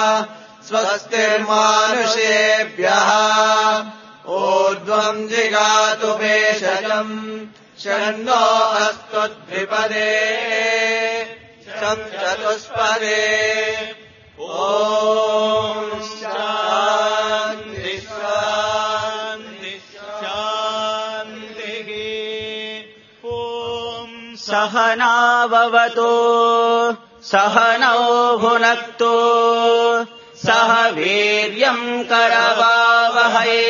स्वस्तिर्मानुषेभ्यः ऊर्ध्वम् जिगातु भेषजम् शन्नो अस्तु द्विपदे शं चतुष्पदे ॐ शान्ति शान्ति शान्तिः ॐ सहना भवतु सहनौ भुनक्तु सह वीर्यम् करवावहै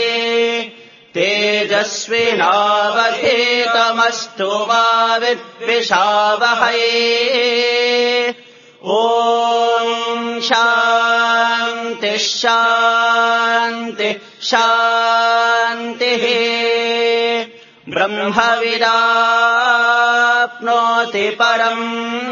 तेजस्विनावधीतमस्तु मा विद्विषावहै ॐ शान्ति शान्ति शान्तिः ब्रह्मविदाप्नोति परम्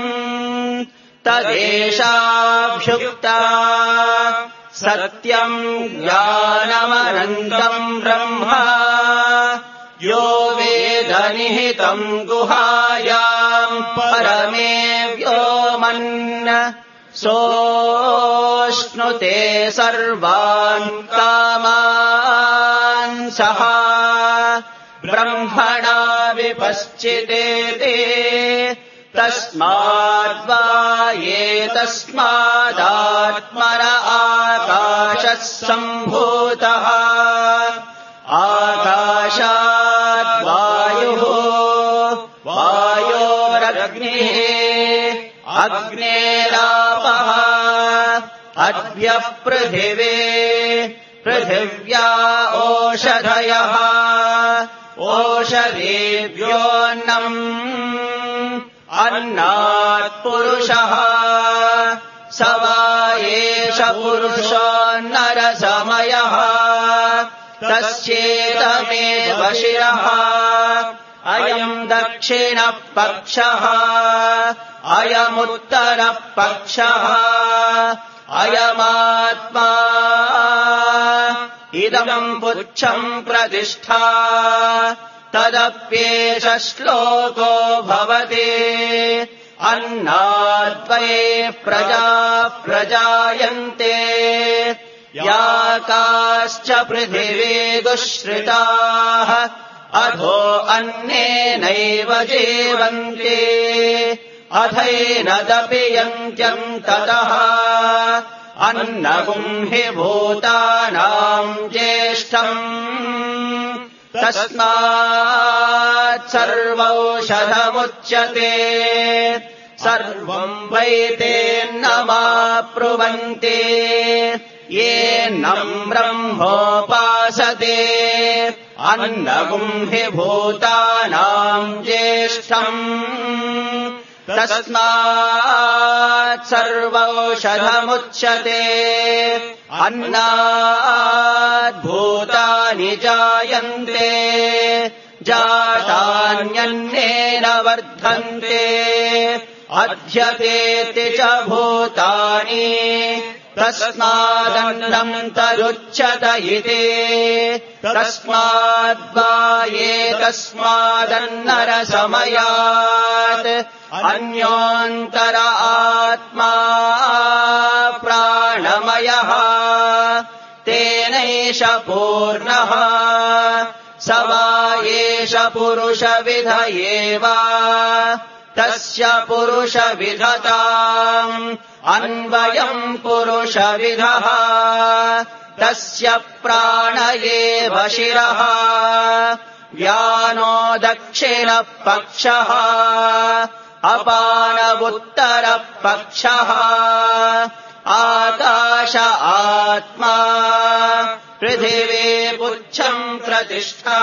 तदेशाभ्युक्ता सत्यम् ज्ञानमनन्तम् ब्रह्म यो वेद निहितम् गुहायाम् परमे व्योमन् सोऽश्नुते सर्वान् कामान् सः ब्रह्मणा विपश्चितेते तस्माद्वा एतस्मादात्मन आकाशः सम्भूतः आकाशात् वायुः वायोरग्निः अग्नेरापः अद्य पृथिवी पृथिव्या ओषधयः ओषधीभ्योऽन्नम् अन्नात् पुरुषः स वा एष पुरुषो नरसमयः तस्येदमेव शिरः अयम् दक्षिणः पक्षः अयमुत्तरः पक्षः अयमात्मा इदम् पुच्छम् प्रतिष्ठा तदप्येष श्लोको भवति अन्नाद्वये प्रजा प्रजायन्ते या काश्च पृथिवी दुःश्रिताः अधो अन्नेनैव जीवन्ति अथैनदपि यन्त्यम् ततः अन्नगुम् हि भूतानाम् ज्येष्ठम् तस्मात् सर्वौषधमुच्यते सर्वम् वैतेन्नमाप्नुवन्ति येन्नम् ब्रह्मोपासते अन्नगुम् हि भूतानाम् ज्येष्ठम् तस्मात् सर्वौषधमुच्यते अन्नात् भूतानि जायन्ते जातान्यन्नेन वर्धन्ते अध्यतेति च भूतानि तस्मादन्नम् तरुच्यत इति तस्माद्वा एतस्मादन्नरसमयात् अन्योऽन्तर आत्मा प्राणमयः तेनैष पूर्णः स वा एष पुरुषविध एव तस्य पुरुषविधताम् अन्वयम् पुरुषविधः तस्य प्राण एव शिरः व्यानो दक्षिणपक्षः अपानवुत्तरपक्षः आकाश आत्मा पृथिवी पुच्छम् प्रतिष्ठा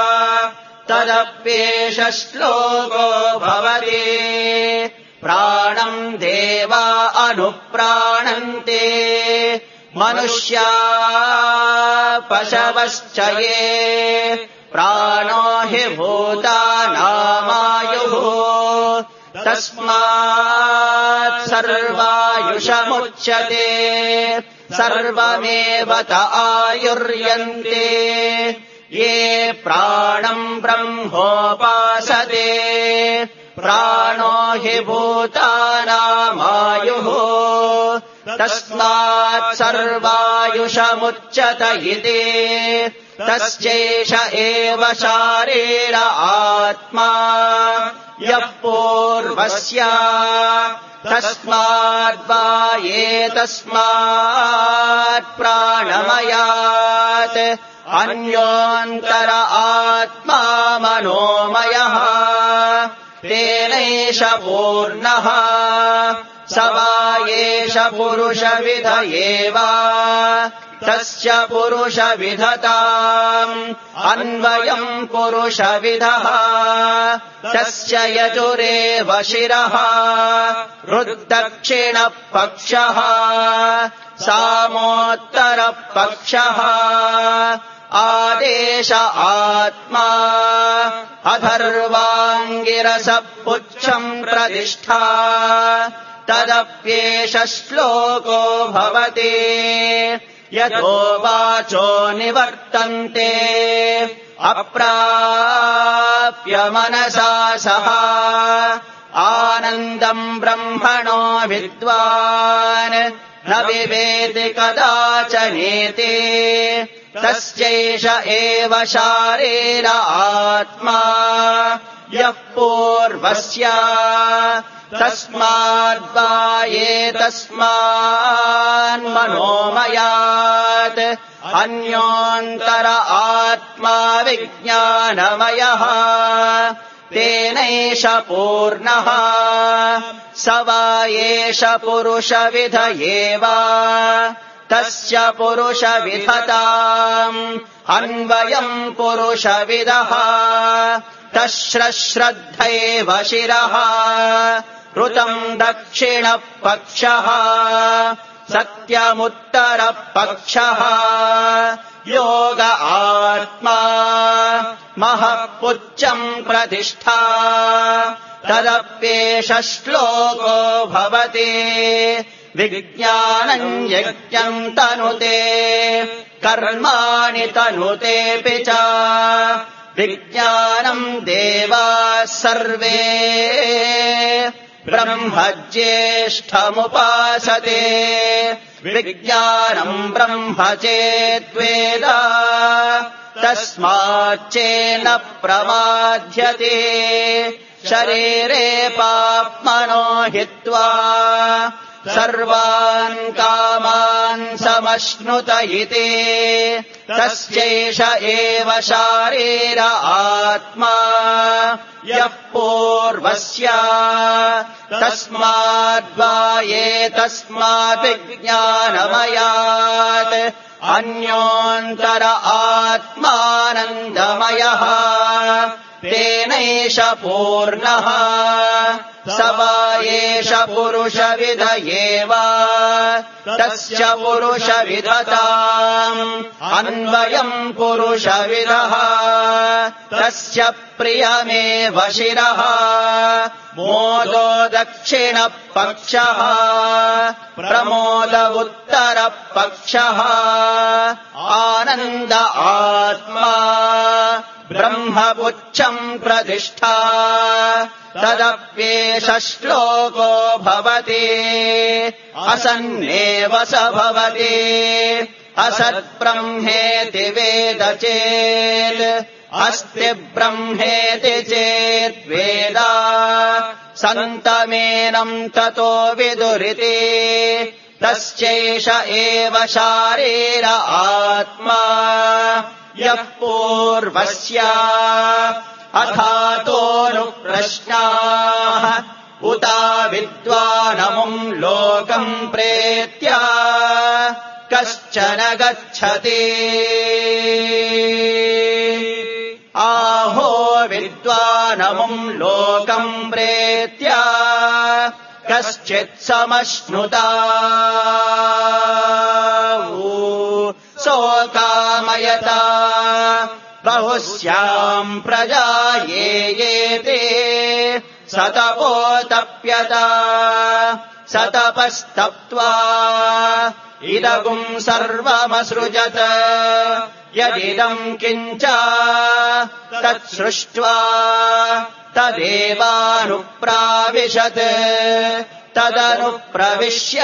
तदप्येष श्लोको भवति प्राणम् देवा अनुप्राणन्ते मनुष्या पशवश्च ये प्राणो हि भूतानामायुः तस्मात् सर्वायुषमुच्यते सर्वमेव त आयुर्यन्ते ये प्राणम् ब्रह्मोपासते प्राणो हि भूतानामायुः तस्मात् सर्वायुषमुच्यत इति तस्यैष एव शारीर आत्मा यः पूर्वस्य तस्माद्वा एतस्मात् प्राणमयात् अन्योऽन्तर आत्मा मनोमयः तेनैष पूर्णः स वा एष पुरुषविध एव तस्य पुरुषविधताम् अन्वयम् पुरुषविधः तस्य यजुरेव शिरः हृद्दक्षिणपक्षः सामोत्तरपक्षः आदेश आत्मा अथर्वाङ्गिरसपुच्छम् प्रतिष्ठा तदप्येष श्लोको भवति यतो वाचो निवर्तन्ते अप्राप्य मनसा सह आनन्दम् ब्रह्मणो विद्वान् न विवेति कदाचनेति तस्यैष एव शारीर आत्मा यः पूर्वस्य तस्माद्वा एतस्मान्मनोमयात् अन्योऽन्तर आत्मा विज्ञानमयः तेनैष पूर्णः स वा एष पुरुषविध एव तस्य पुरुषविधताम् अन्वयम् पुरुषविदः तश्रश्रद्धैव शिरः ऋतम् दक्षिणपक्षः सत्यमुत्तरपक्षः योग आत्मा महःपुच्छम् प्रतिष्ठा तदप्येष श्लोको भवति विज्ञानम् यज्ञम् तनुते कर्माणि तनुतेऽपि च विज्ञानम् देवाः सर्वे ब्रह्म ज्येष्ठमुपासते विज्ञानम् ब्रह्म चेद्वेद तस्माच्चेन प्रमाध्यते शरीरे पाप्मनो हित्वा सर्वान् कामान् समश्नुत इति तस्यैष एव शारीर आत्मा यः पूर्वस्य तस्माद्वा एतस्मात् विज्ञानमयात् अन्योऽन्तर आत्मानन्दमयः तेनैष पूर्णः स वा एष पुरुषविध एव तस्य पुरुषविधताम् अन्वयम् पुरुषविदः तस्य प्रियमेव शिरः मोदो दक्षिणपक्षः प्रमोद उत्तरपक्षः आनन्द आत्मा ब्रह्मपुच्छम् प्रतिष्ठा तदप्येष श्लोको भवति असन्नेव स भवति असत्ब्रह्मेति वेद चेत् अस्ति ब्रह्मेति चेत् वेद सन्तमेनम् ततो विदुरिति तस्यैष एव शारीर आत्मा यः पूर्वस्य अथातोऽनुप्रश्नाः उता विद्वानमुम् लोकम् प्रेत्य कश्चन गच्छति आहो विद्वानमुम् लोकम् प्रेत्य कश्चित् समश्नुता सोकामयता बहुस्याम् प्रजा ये येते सतपोतप्यता सतपस्तप्त्वा इदगुम् सर्वमसृजत यदिदम् किञ्च तत्सृष्ट्वा तदेवानुप्राविशत् तदनुप्रविश्य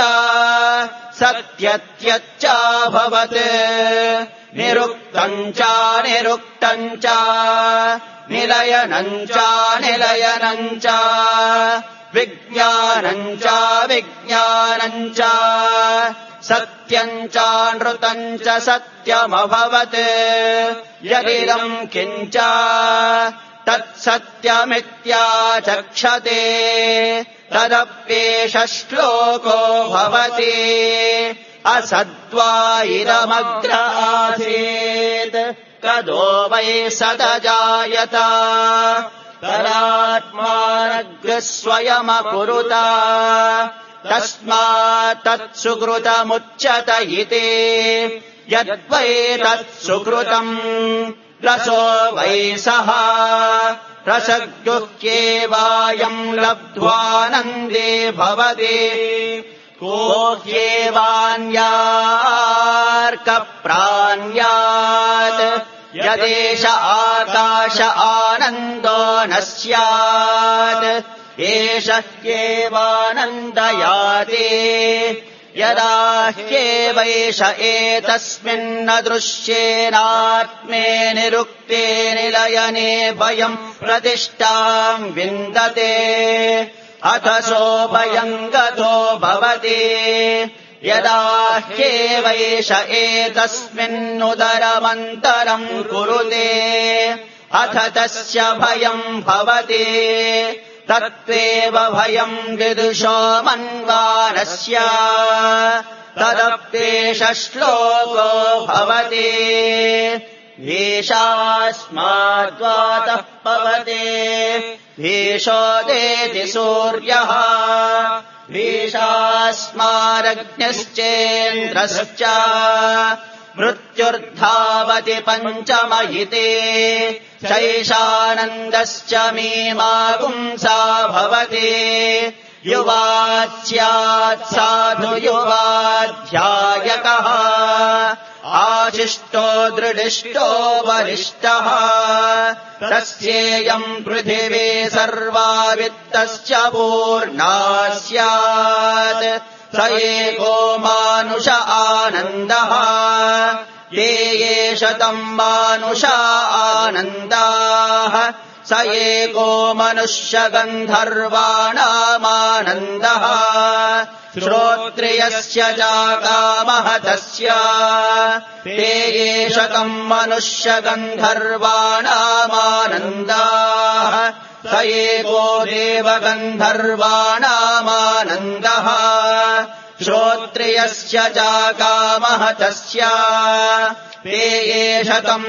सत्यत्यच्चाभवत् निरुक्तम् च निरुक्तम् च निलयनम् च निलयनम् च विज्ञानम् च विज्ञानम् च सत्यम् च नृतम् च सत्यमभवत् यदिदम् किञ्च तत्सत्यमित्याचक्षते तदप्येष श्लोको भवति असद्वा इदमग्र आसीत् तदो वै सदजायत तदात्मानग्रः स्वयमकुरुत तस्मात् तत्सुकृतमुच्यत इति यद्वै तत्सुकृतम् रसो वै सः रसगुह्येवायम् लब्ध्वानन्दे भवति को ह्येवान्यार्कप्राण्यात् यदेष आकाश आनन्दो न स्यात् एष ह्येवानन्दयाति यदा ह्येवैष एतस्मिन्न दृश्येनात्मे निरुक्ते निलयने भयम् प्रतिष्ठाम् विन्दते अथ सोऽभयम् गतो भवति यदा ह्येवैष एतस्मिन्नुदरमन्तरम् कुरुते अथ तस्य भयम् भवति तत्त्वेव भयम् विदुषो मन्वानस्य तदप्येष श्लोको भवति भीषास्माद्वातः पवते भीषोदेति सूर्यः भीषास्मारग्निश्चेन्द्रश्च मृत्युर्धावति पञ्चमयिते शैषानन्दश्च मीमापुंसा भवति युवात् स्यात् साधु युवाध्यायकः आशिष्टो दृढिष्टो वरिष्ठः तस्येयम् पृथिवी सर्वा वित्तस्य पूर्णा स्यात् स एको मानुष आनन्दः ये ये शतम् मानुषा आनन्दाः स एको मनुष्यगन्धर्वाणामानन्दः श्रोत्रियस्य जाकामः तस्य ते ये शतम् मनुष्यगन्धर्वाणामानन्दाः स एको देवगन्धर्वाणामानन्दः श्रोत्रियस्य जाकामः तस्य ते ये शतम्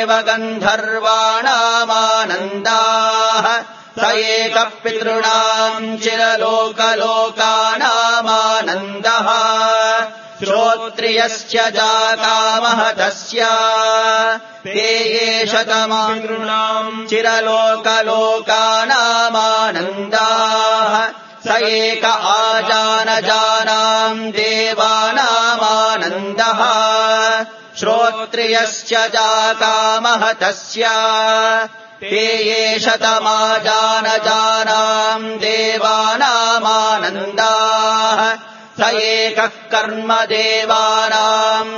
देवगन्धर्वाणामानन्दाः स एकः पितॄणाम् चिरलोकलोकानामानन्दः श्रोत्रियस्य जाकामः तस्य ते ये शतमातॄणाम् चिरलोकलोकानामानन्दाः स एक आजानजानाम् देवानामानन्दः श्रोत्रियस्य जाकामः तस्य ते ये शतमाजानजानाम् देवानामानन्दाः स एकः कर्म देवानाम्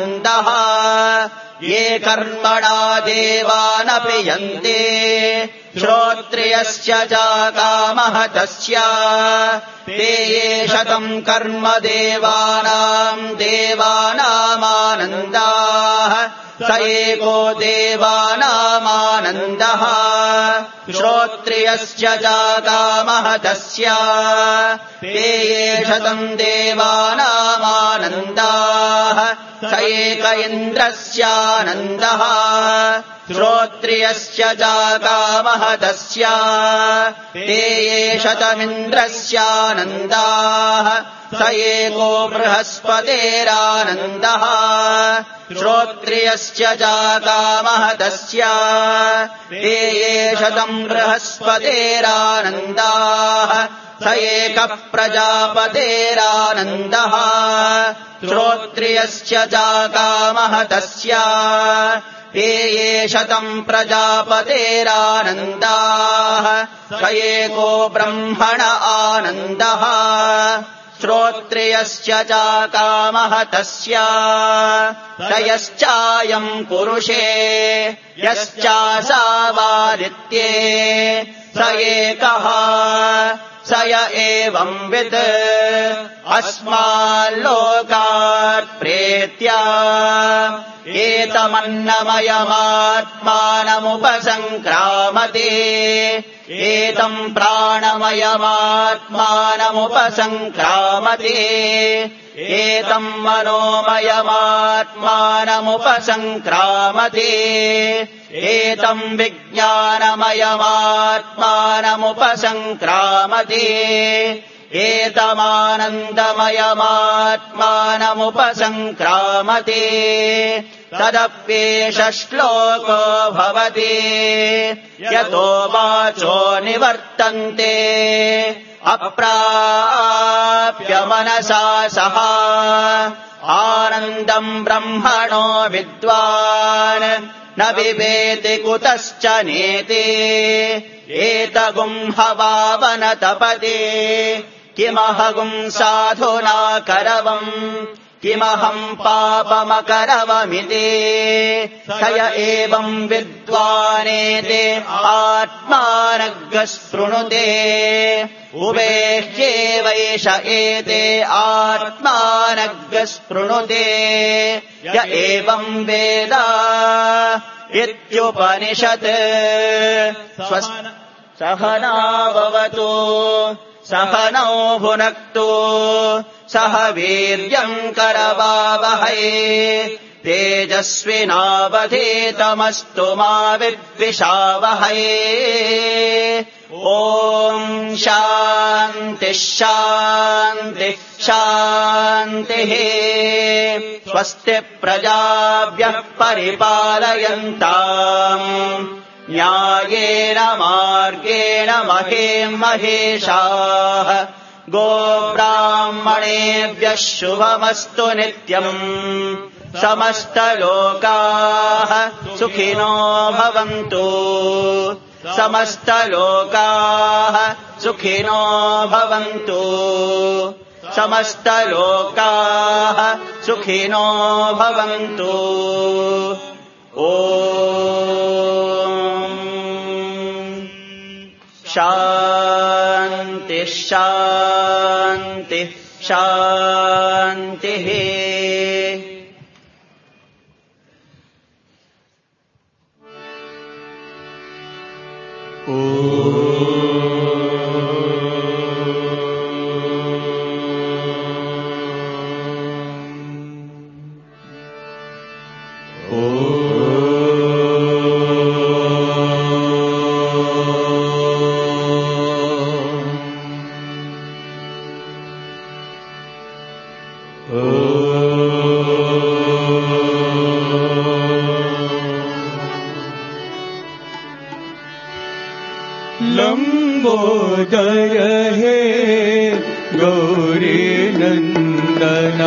देवानामानन्दः ये कर्मणा देवानपि यन्ते श्रोत्रियस्य च कामः तस्य ते ये शतम् कर्म देवानाम् देवानामानन्दाः स एको देवानामानन्दः श्रोत्रियस्य च कामः तस्य ते ये शतम् देवानामानन्दाः स एक इन्द्रस्यानन्दः श्रोत्रियस्य च कामः तस्य ते ये शतमिन्द्रस्यानन्दाः स एको बृहस्पतेरानन्दः श्रोत्रियस्य च कामः तस्य ते ये शतम् बृहस्पतेरानन्दाः स एकः प्रजापतेरानन्दः श्रोत्रियस्य च कामः तस्य ते ये शतम् प्रजापतेरानन्दाः स एको ब्रह्मण आनन्दः श्रोत्रियस्य च कामः तस्य स यश्चायम् पुरुषे यश्चासावादित्ये स एकः स य एवंवित् अस्माल्लोकात् प्रेत्य एतमन्नमयमात्मानमुपसङ्क्रामते एतम् प्राणमयमात्मानमुपसङ्क्रामते एतम् मनोमयमात्मानमुपसङ्क्रामते एतम् विज्ञानमयमात्मानमुपसङ्क्रामते एतमानन्दमयमात्मानमुपसङ्क्रामते तदप्येष श्लोको भवति यतो वाचो निवर्तन्ते अप्राप्य मनसा सह आनन्दम् ब्रह्मणो विद्वान् न बिभेति कुतश्च नेति एतगुंहवावन तपति किमहगुम् साधुना करवम् किमहम् पापमकरवमिति स य एवम् विद्वानेते आत्मानग्गः शृणुते उभेह्येवैष एते आत्मानग्गः शृणुते य एवम् वेद इत्युपनिषत् सहना भवतु सहनौ भुनक्तु सह वीर्यम् करवावहै तेजस्विनावधीतमस्तु मा विद्विषावहै ॐ शान्तिः शान्तिः शान्तिः स्वस्ति प्रजाभ्यः परिपालयन्ताम् न्यायेन मार्गेण महेम् महेशाः गोब्राह्मणेभ्यः शुभमस्तु नित्यम् समस्तलोकाः सुखिनो भवन्तु समस्तलोकाः सुखिनो भवन्तु समस्तलोकाः सुखिनो भवन्तु ॐ शान्तिः शान्तिः शान्तिः लंबोदर हे गौरी नंदना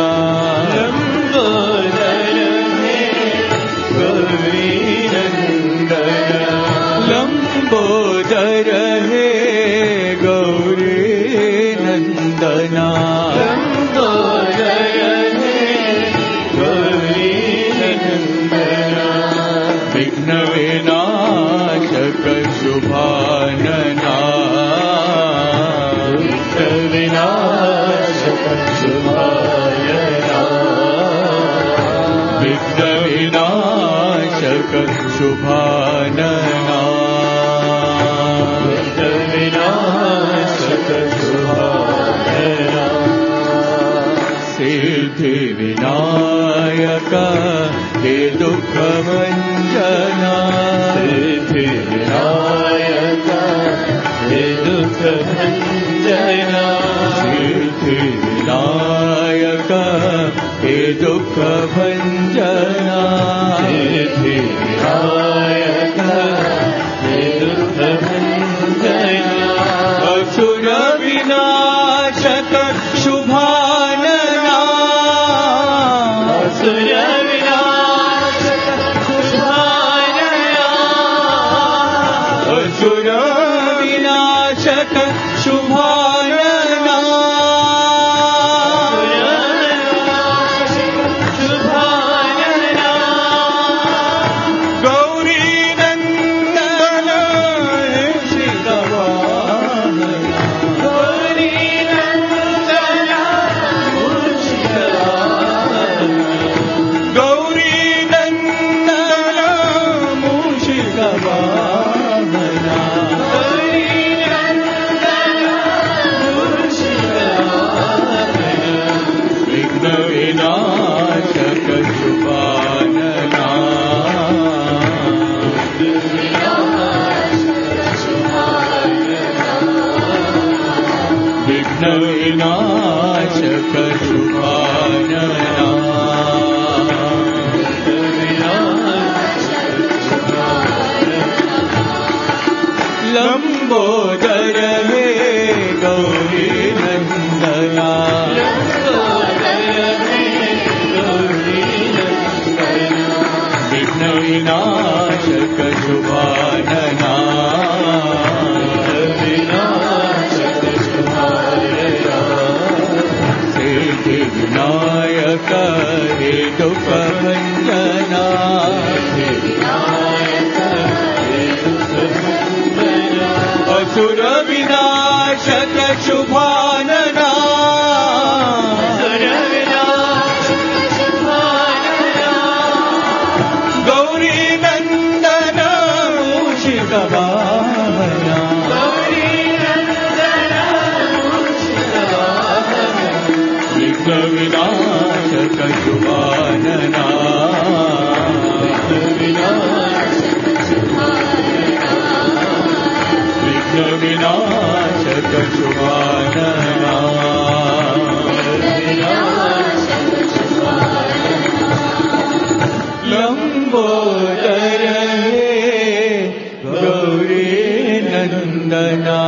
लंबोदर हे गौरी नंदना लंबोदर हे गौरी नंदना लंबोदर हे गौरी नंदना विघ्न विनाशक शुभा विघ्नविनाशक शुभानना विघ्नविनाशक शुभानना सिद्धिविनायक हे दुःखभञ्जना सिद्धिविनायक हे दुःखभञ्जना सिद्धिविनायक हे दुःखभञ्जना सिद्धिविनायक हे दुःखभञ्जना असुरविनाशक शुभानना असुरविनाशक शुभानना असुरविनाशक शुभानना विनाशक शुभानना लंबोदर हे गौरी नंदना विघ्न विनाशक शुभानना विनायक हे दुःखभञ्जना असुर विनाशक शुभानना गौरी नंदन मूषिक वाहना विनाशक शुभानना विघ्न विनाशक शुभानना लंबोदर हे गौरी नंदना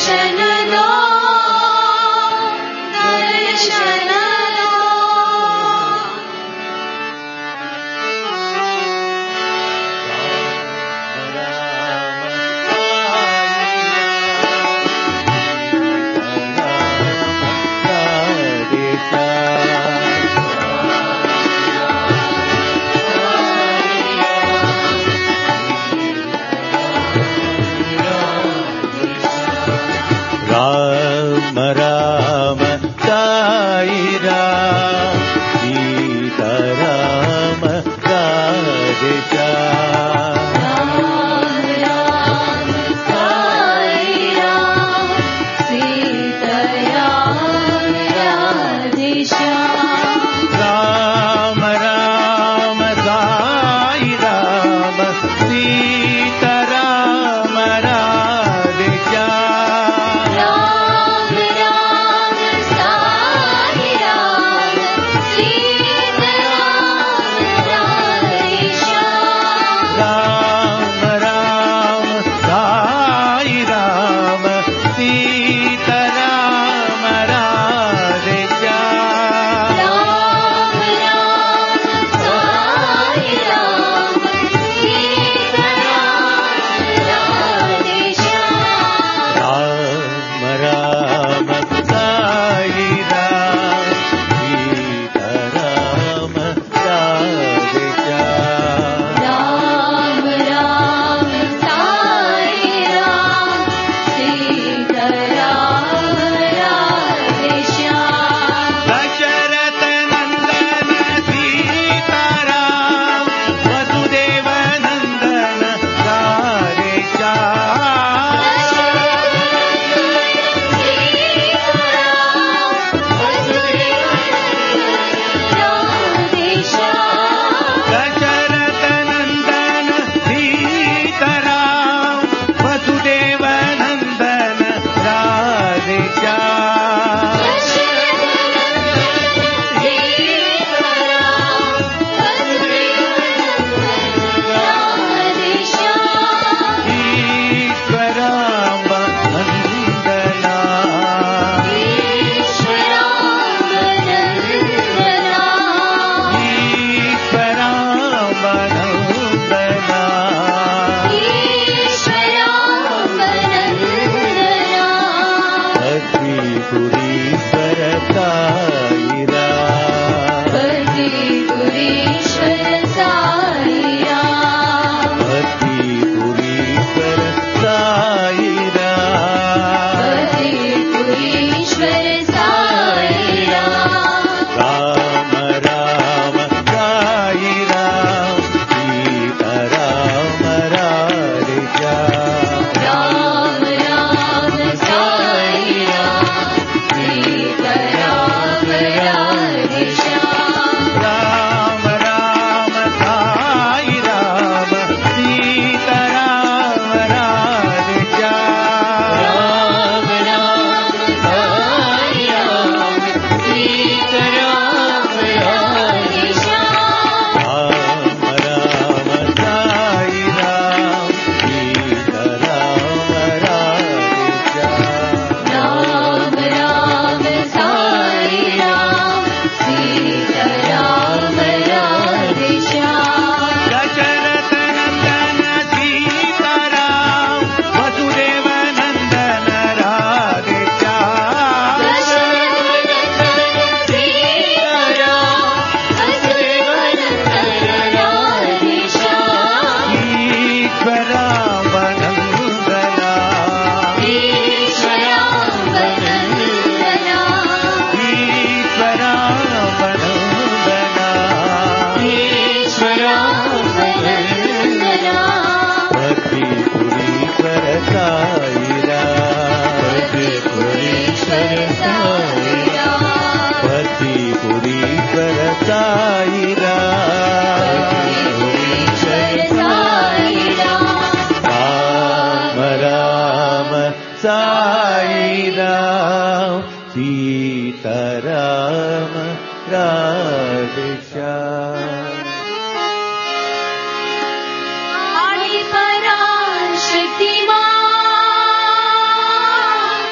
दर्शन दो दर्शन दो राम राम साई राम सीता राम राधे श्याम राम राम साई राम सीता राम राधे श्याम राम राम साई राम सीता राम राधे श्याम राम राम साई राम सीता राम राधे श्याम राम राम साई राम सीता राम राधे श्याम राम राम साई राम सीता राम राधे श्याम राम राम साई राम सीता राम राधे श्याम राम राम साई राम सीता राम राधे श्याम दशरथ नंदन सीताराम वसुदेव नंदन राधे श्याम राधे श्याम दशरथ नंदन सीताराम वसुदेव नंदन राधे श्याम राधे श्याम ईश्वराम नंदना ईश्वराम नंदना ईश्वराम नंदना ईश्वराम नंदना अति पुरीश्वर साई राम पति पुरीश्वर साई राम अति पुरीश्वर साई राम पति पुरीश्वर साई राम राम राम साई राम सीता राम राधे श्याम राम राम साई राम सीता राम राधे श्याम राम राम साई राम सीता राम राधे श्याम राम राम साई राम सीता राम राधे श्याम राम राम साई राम सीता राम राधे श्याम राम राम साई राम सीता राम राधे श्याम दशरथ नंदन सीताराम वसुदेव नंदन राधे श्याम सीता राम वसुदेव नंदन राधे श्याम ईश्वराम नंदना ईश्वराम नंदना ईश्वराम नंदना ईश्वराम नंदना पति पुरीश्वर साई राम पति पुरीश्वर साई राम पति पुरीश्वर साई राम पुरीश्वर साई राम राम राम साई राम सीता राम राधे श्याम आदि पराशक्ति मां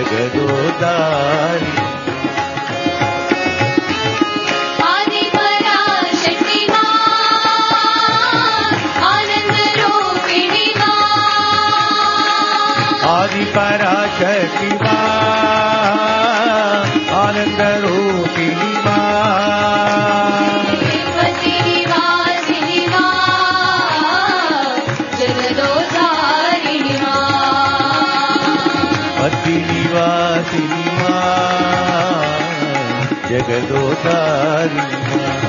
जगदोदारी आदि पराशक्ति मां आनंद रूपिणी मां आदि पराशक्ति आनंद रूपिणी पति निवासिनी मां जगदोदारिणी मां पति निवासिनी जगदोदारिणी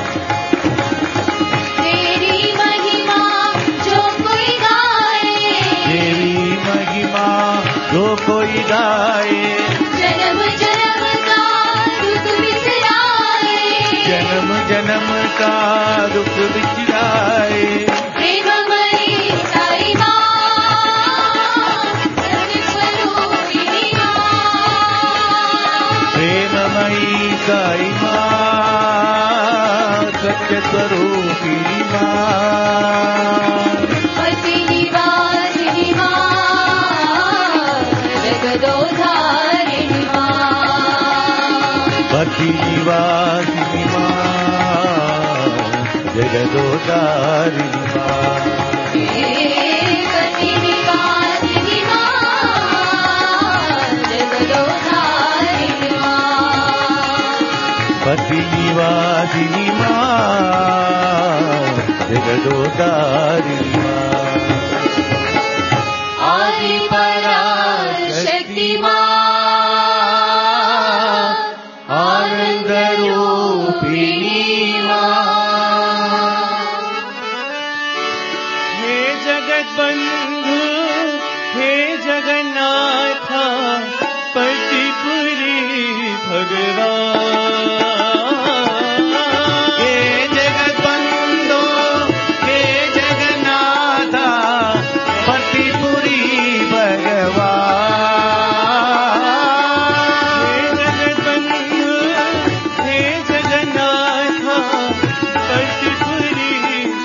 तेरी महिमा जो कोई गाए तेरी महिमा जो कोई गाए जन्म जन्म का दुख बिसराए जन्म जन्म का दुख बिसराए प्रेममयी साई मां सत्स्वरूपिणी मां प्रेममयी साई मां सत्य स्वरूपिणी मां पति निवासिनी मां जगदोधारिणी मां पति निवासिनी मां जगदोदारिणी मां पति निवासिनी मां जगदोधारिणी मां पति निवासिनी मां जगदोदारिणी मां आदि पराशक्ति मां आनंद रूपिणी हे जगत बंधु हे जगन्नाथ पतिपुरी भगवान हे जगत बंधो हे जगन्नाथ पतिपुरी भगवान हे जगत बंधु हे जगन्नाथ पतिपुरी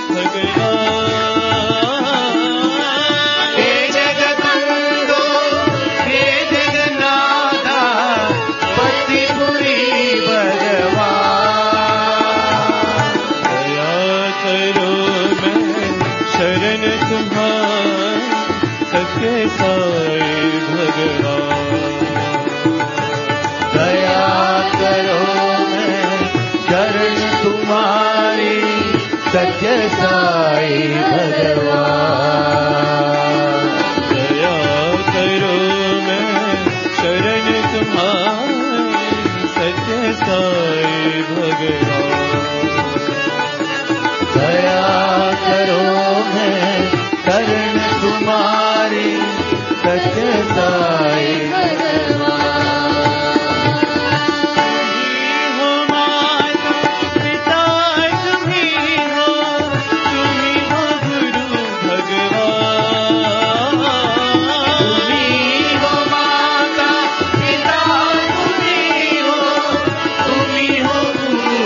भगवान हे जगत बंधो हे जगन्नाथ पतिपुरी भगवान दया करो मैं शरण तुम्हारी सत्य साई भगवान दया करो मैं शरण तुम्हारी सत्य साई भगवान दया करो मैं शरण तुम्हारी सत्य साई भगवान दया करो मैं शरण तुम्हारी सत्य साई हो माता पिता तुम्ही हो तुम्ही हो गुरु भगवान तुम्ही हो माता पिता तुम्ही हो तुम्ही हो गुरु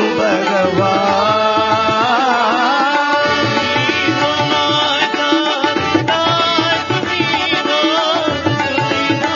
भगवान हो माता पिता तुम्ही हो तुम्ही हो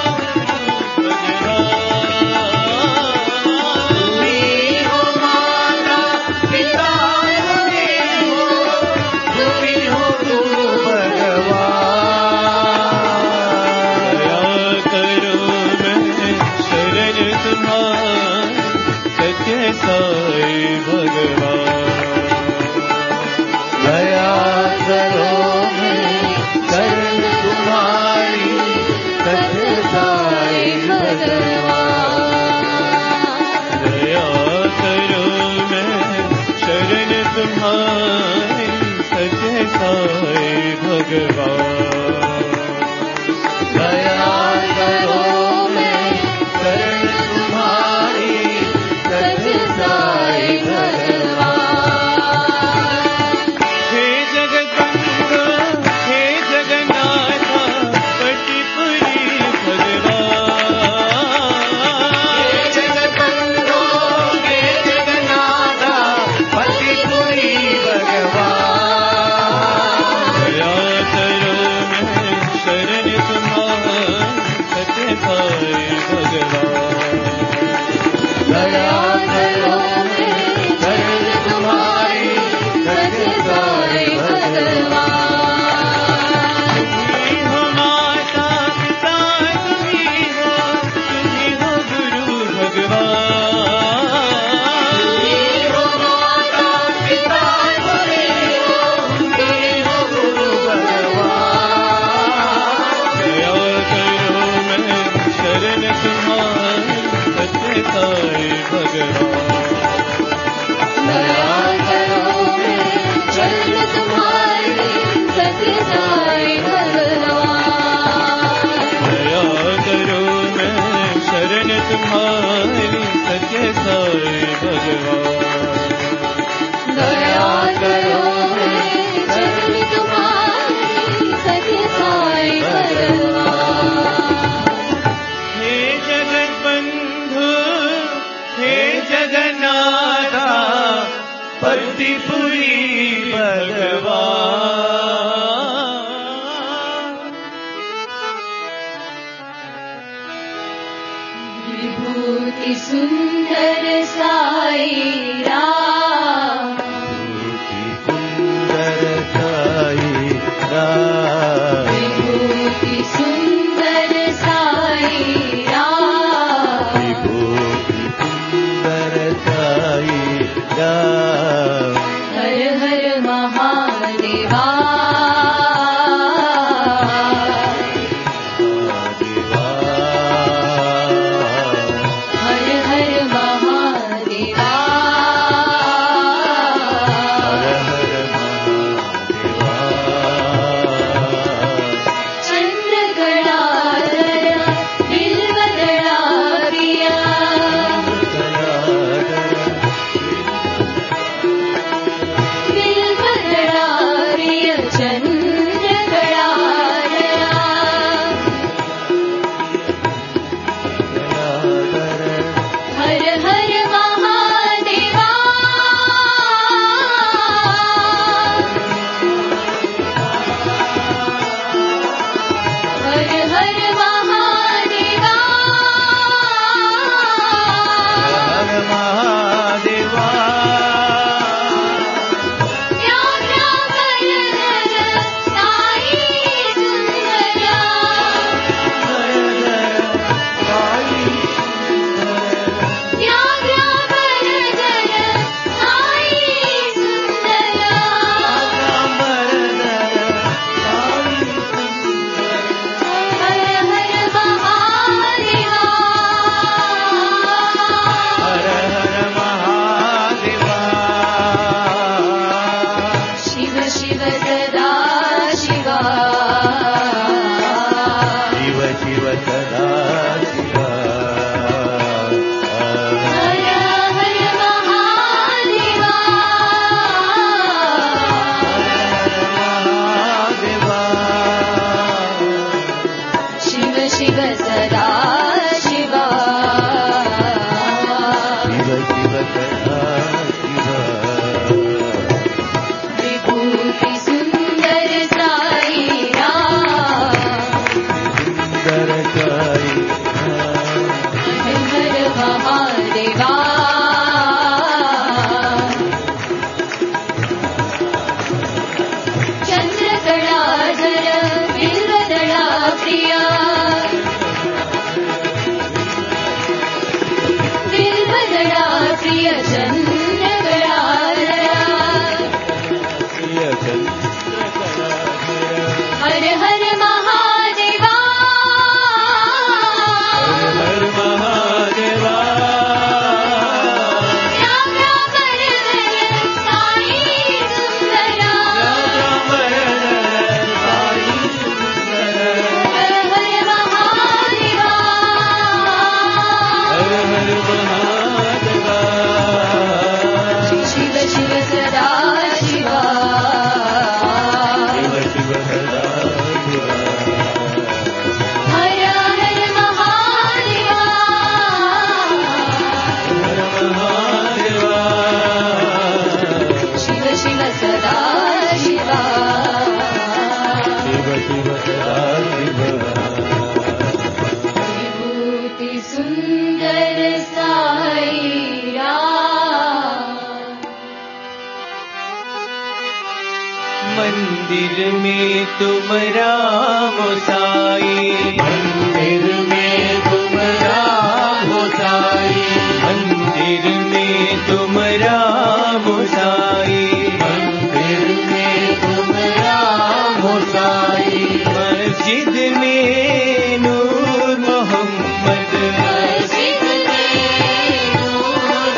मोहम्मद मस्जिद में नूर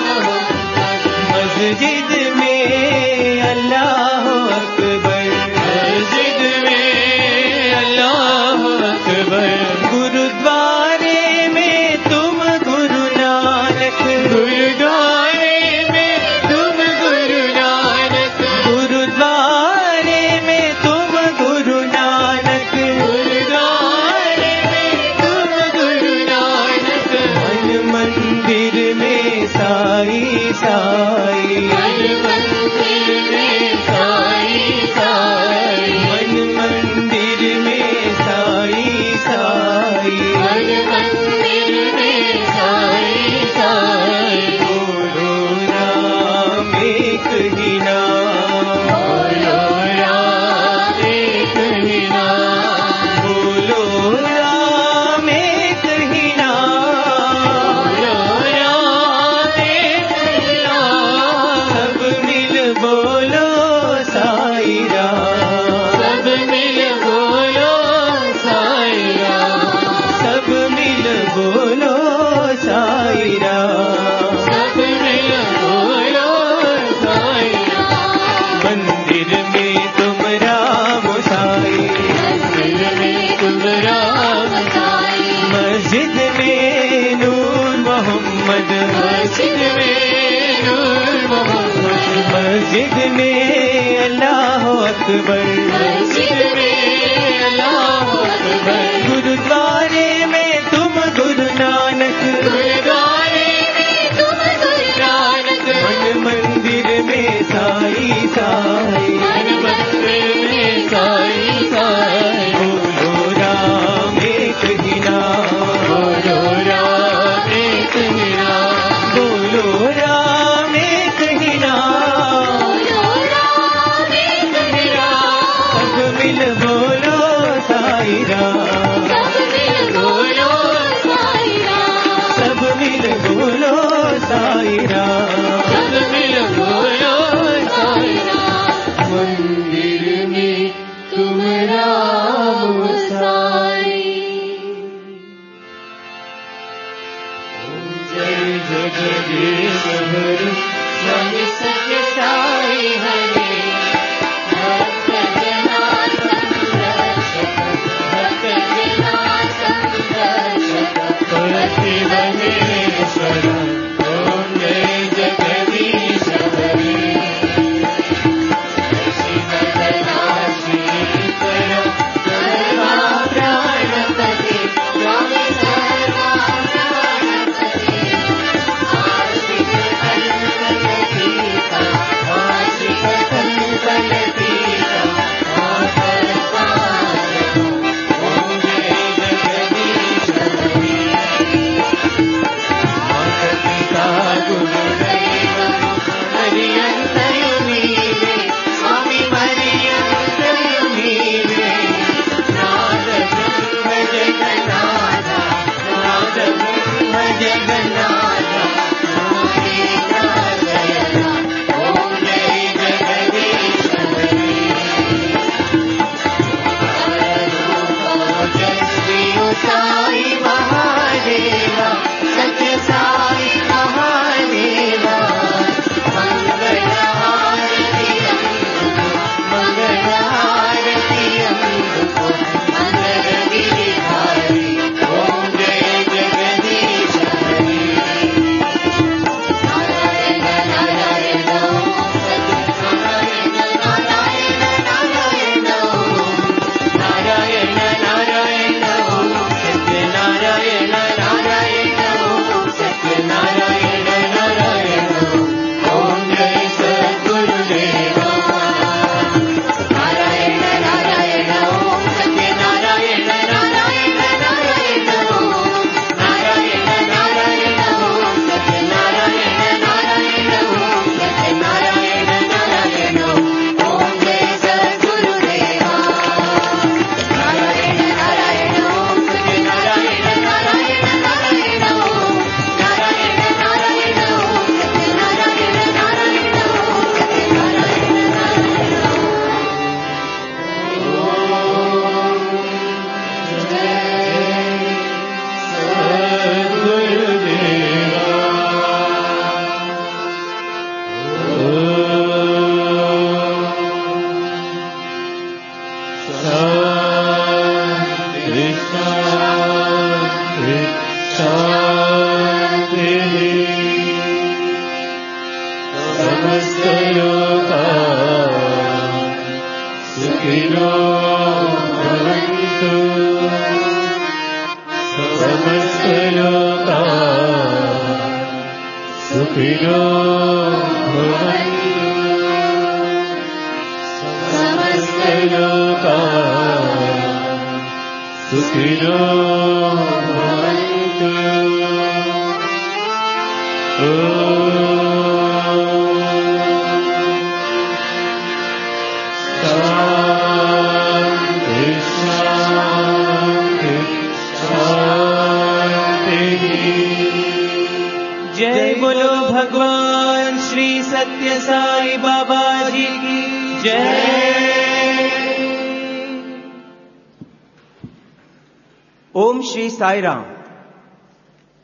बोलो साई राम, सब मिल बोलो साई राम। मंदिर में तुम राम साई, मंदिर में तुम राम साई, मस्जिद में नूर मोहम्मद, मस्जिद में नूर मोहम्मद, मस्जिद में अल्लाह अकबर, मस्जिद में अल्लाह अकबर। गुरुद्वारे में तुम गुरु नानक, गुरुद्वारे में तुम गुरु नानक, मन मंदिर में साई साई, मन मंदिर में साई साई। बोलो राम एक ही नाम, बोलो राम एक ही नाम, बोलो राम एक ही नाम, बोलो राम एक ही नाम। सब मिल बोलो साई राम, सब मिल बोलो साई राम, सब मिल बोलो साई राम, सब मिल बोलो साई राम। मंदिर में तुम राम साई। जय जगदीश हरि, स्वामी सत्य साई हरि। भक्त जना संरक्षक, भक्त जना संरक्षक, पति बनेश्वर। ओम जय जगदीश हरि। श्रीधरनाशीकर, सर्वा प्राणपते, स्वामी सर्वा प्राणपते। आश्रित कल्पलतीका, आश्रित कल्पलतीका, आकल्पालयो। ओम जय जगदीश हरि। माता पिता गुरुदैवं हरियन्तयो नीवे, स्वामी हरियन्तयो नीवे। नाद ब्रह्म जगन्नाथ, नाद ब्रह्म जगन्नाथ, नादे नादयना। ओम जय जगदीश हरि। ओजस्वी साई महादेवा, सत्य साई महादेवा। मंगलहारति अंगुको, मंगलहारति अंगुको, मंगल गिरिधारी। ओम जय जगदीश हरि। नारायण नारायण ओम, सत्य नारायण नारायण नारायण ओम, नारायण नारायण ओम, सत्य नारायण नारायण ओम, सत्य नारायण नारायण ओम। ओम जय सद्गुरुदेवा। नारायण नारायण ओम, सत्य नारायण नारायण नारायण ओम, नारायण नारायण ओम, सत्य नारायण नारायण ओम, सत्य नारायण नारायण ओम। ओम जय सद्गुरुदेवा। नारायण नारायण ओम, सत्य नारायण नारायण नारायण ओम, नारायण नारायण ओम, सत्य नारायण नारायण ओम, सत्य नारायण नारायण ओम। जय सद्गुरुदेवा। शांति शांति समस्त लोका सुखिनो भवन्तु, समस्त लोका सुखिनो भवन्तु, समस्त लोका सुखिनो भवन्तु। शांति शांति शांति। जय बोलो भगवान श्री सत्य साई बाबा जी की जय। ओम Shri Sai Ram.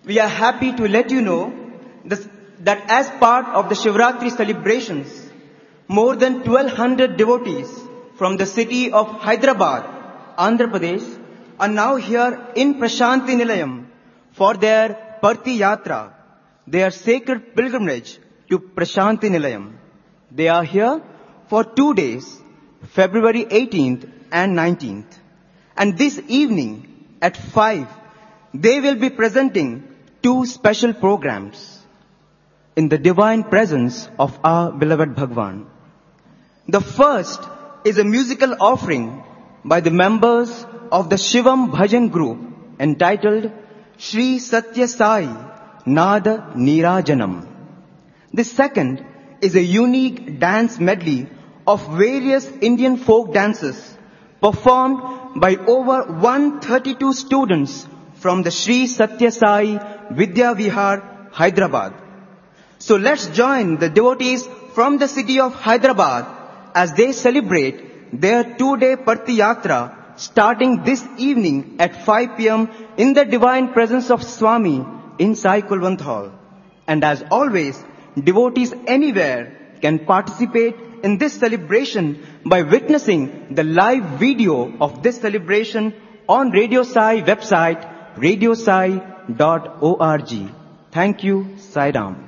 we are happy to let you know this, that as part of the Shivratri celebrations, more than twelve hundred devotees from the city of Hyderabad, Andhra Pradesh, are now here in Prashanti Nilayam for their Parthi Yatra, their sacred pilgrimage to Prashanti Nilayam. They are here for two days, February eighteenth and nineteenth. And this evening at five, they will be presenting two special programs in the divine presence of our beloved Bhagwan. The first is a musical offering by the members of the Shivam Bhajan group entitled Shri Satya Sai Nada Nirajanam. The second is a unique dance medley of various Indian folk dances performed by over one hundred thirty-two students from the Shri Satya Sai Vidya Vihar, Hyderabad. So let's join the devotees from the city of Hyderabad as they celebrate their two-day Parthi Yatra starting this evening at five p.m. in the divine presence of Swami in Sai Kulwant Hall. And as always, devotees anywhere can participate in this celebration by witnessing the live video of this celebration on Radio Sai website, radio sai dot org. Thank you, Sai Ram.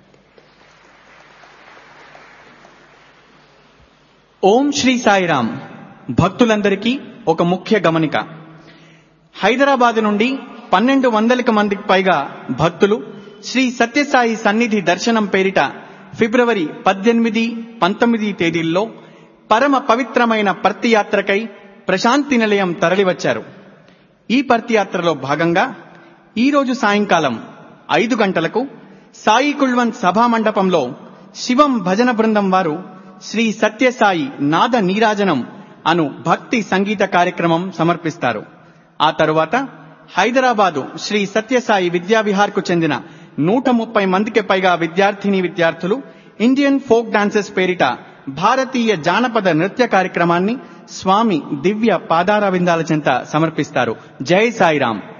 ఓం శ్రీ సాయిరామ్. భక్తులందరికీ ఒక ముఖ్య గమనిక. హైదరాబాద్ నుండి పన్నెండు వందలకు మందికి పైగా భక్తులు శ్రీ సత్యసాయి సన్నిధి దర్శనం పేరిట ఫిబ్రవరి పద్దెనిమిది పంతొమ్మిది తేదీల్లో పరమ పవిత్రమైన పర్తి యాత్రకై ప్రశాంతి నిలయం తరలివచ్చారు. ఈ పర్తి యాత్రలో భాగంగా ఈరోజు సాయంకాలం ఐదు గంటలకు సాయి కుల్వంత్ సభామండపంలో శివం భజన బృందం వారు శ్రీ సత్యసాయి నాద నీరాజనం అను భక్తి సంగీత కార్యక్రమం సమర్పిస్తారు. ఆ తరువాత హైదరాబాదు శ్రీ సత్యసాయి విద్యావిహార్ కు చెందిన నూట ముప్పై మందికి పైగా విద్యార్థిని విద్యార్థులు ఇండియన్ ఫోక్ డాన్సెస్ పేరిట భారతీయ జానపద నృత్య కార్యక్రమాన్ని స్వామి దివ్య పాదారవిందాల చెంత సమర్పిస్తారు. జై సాయిరాం.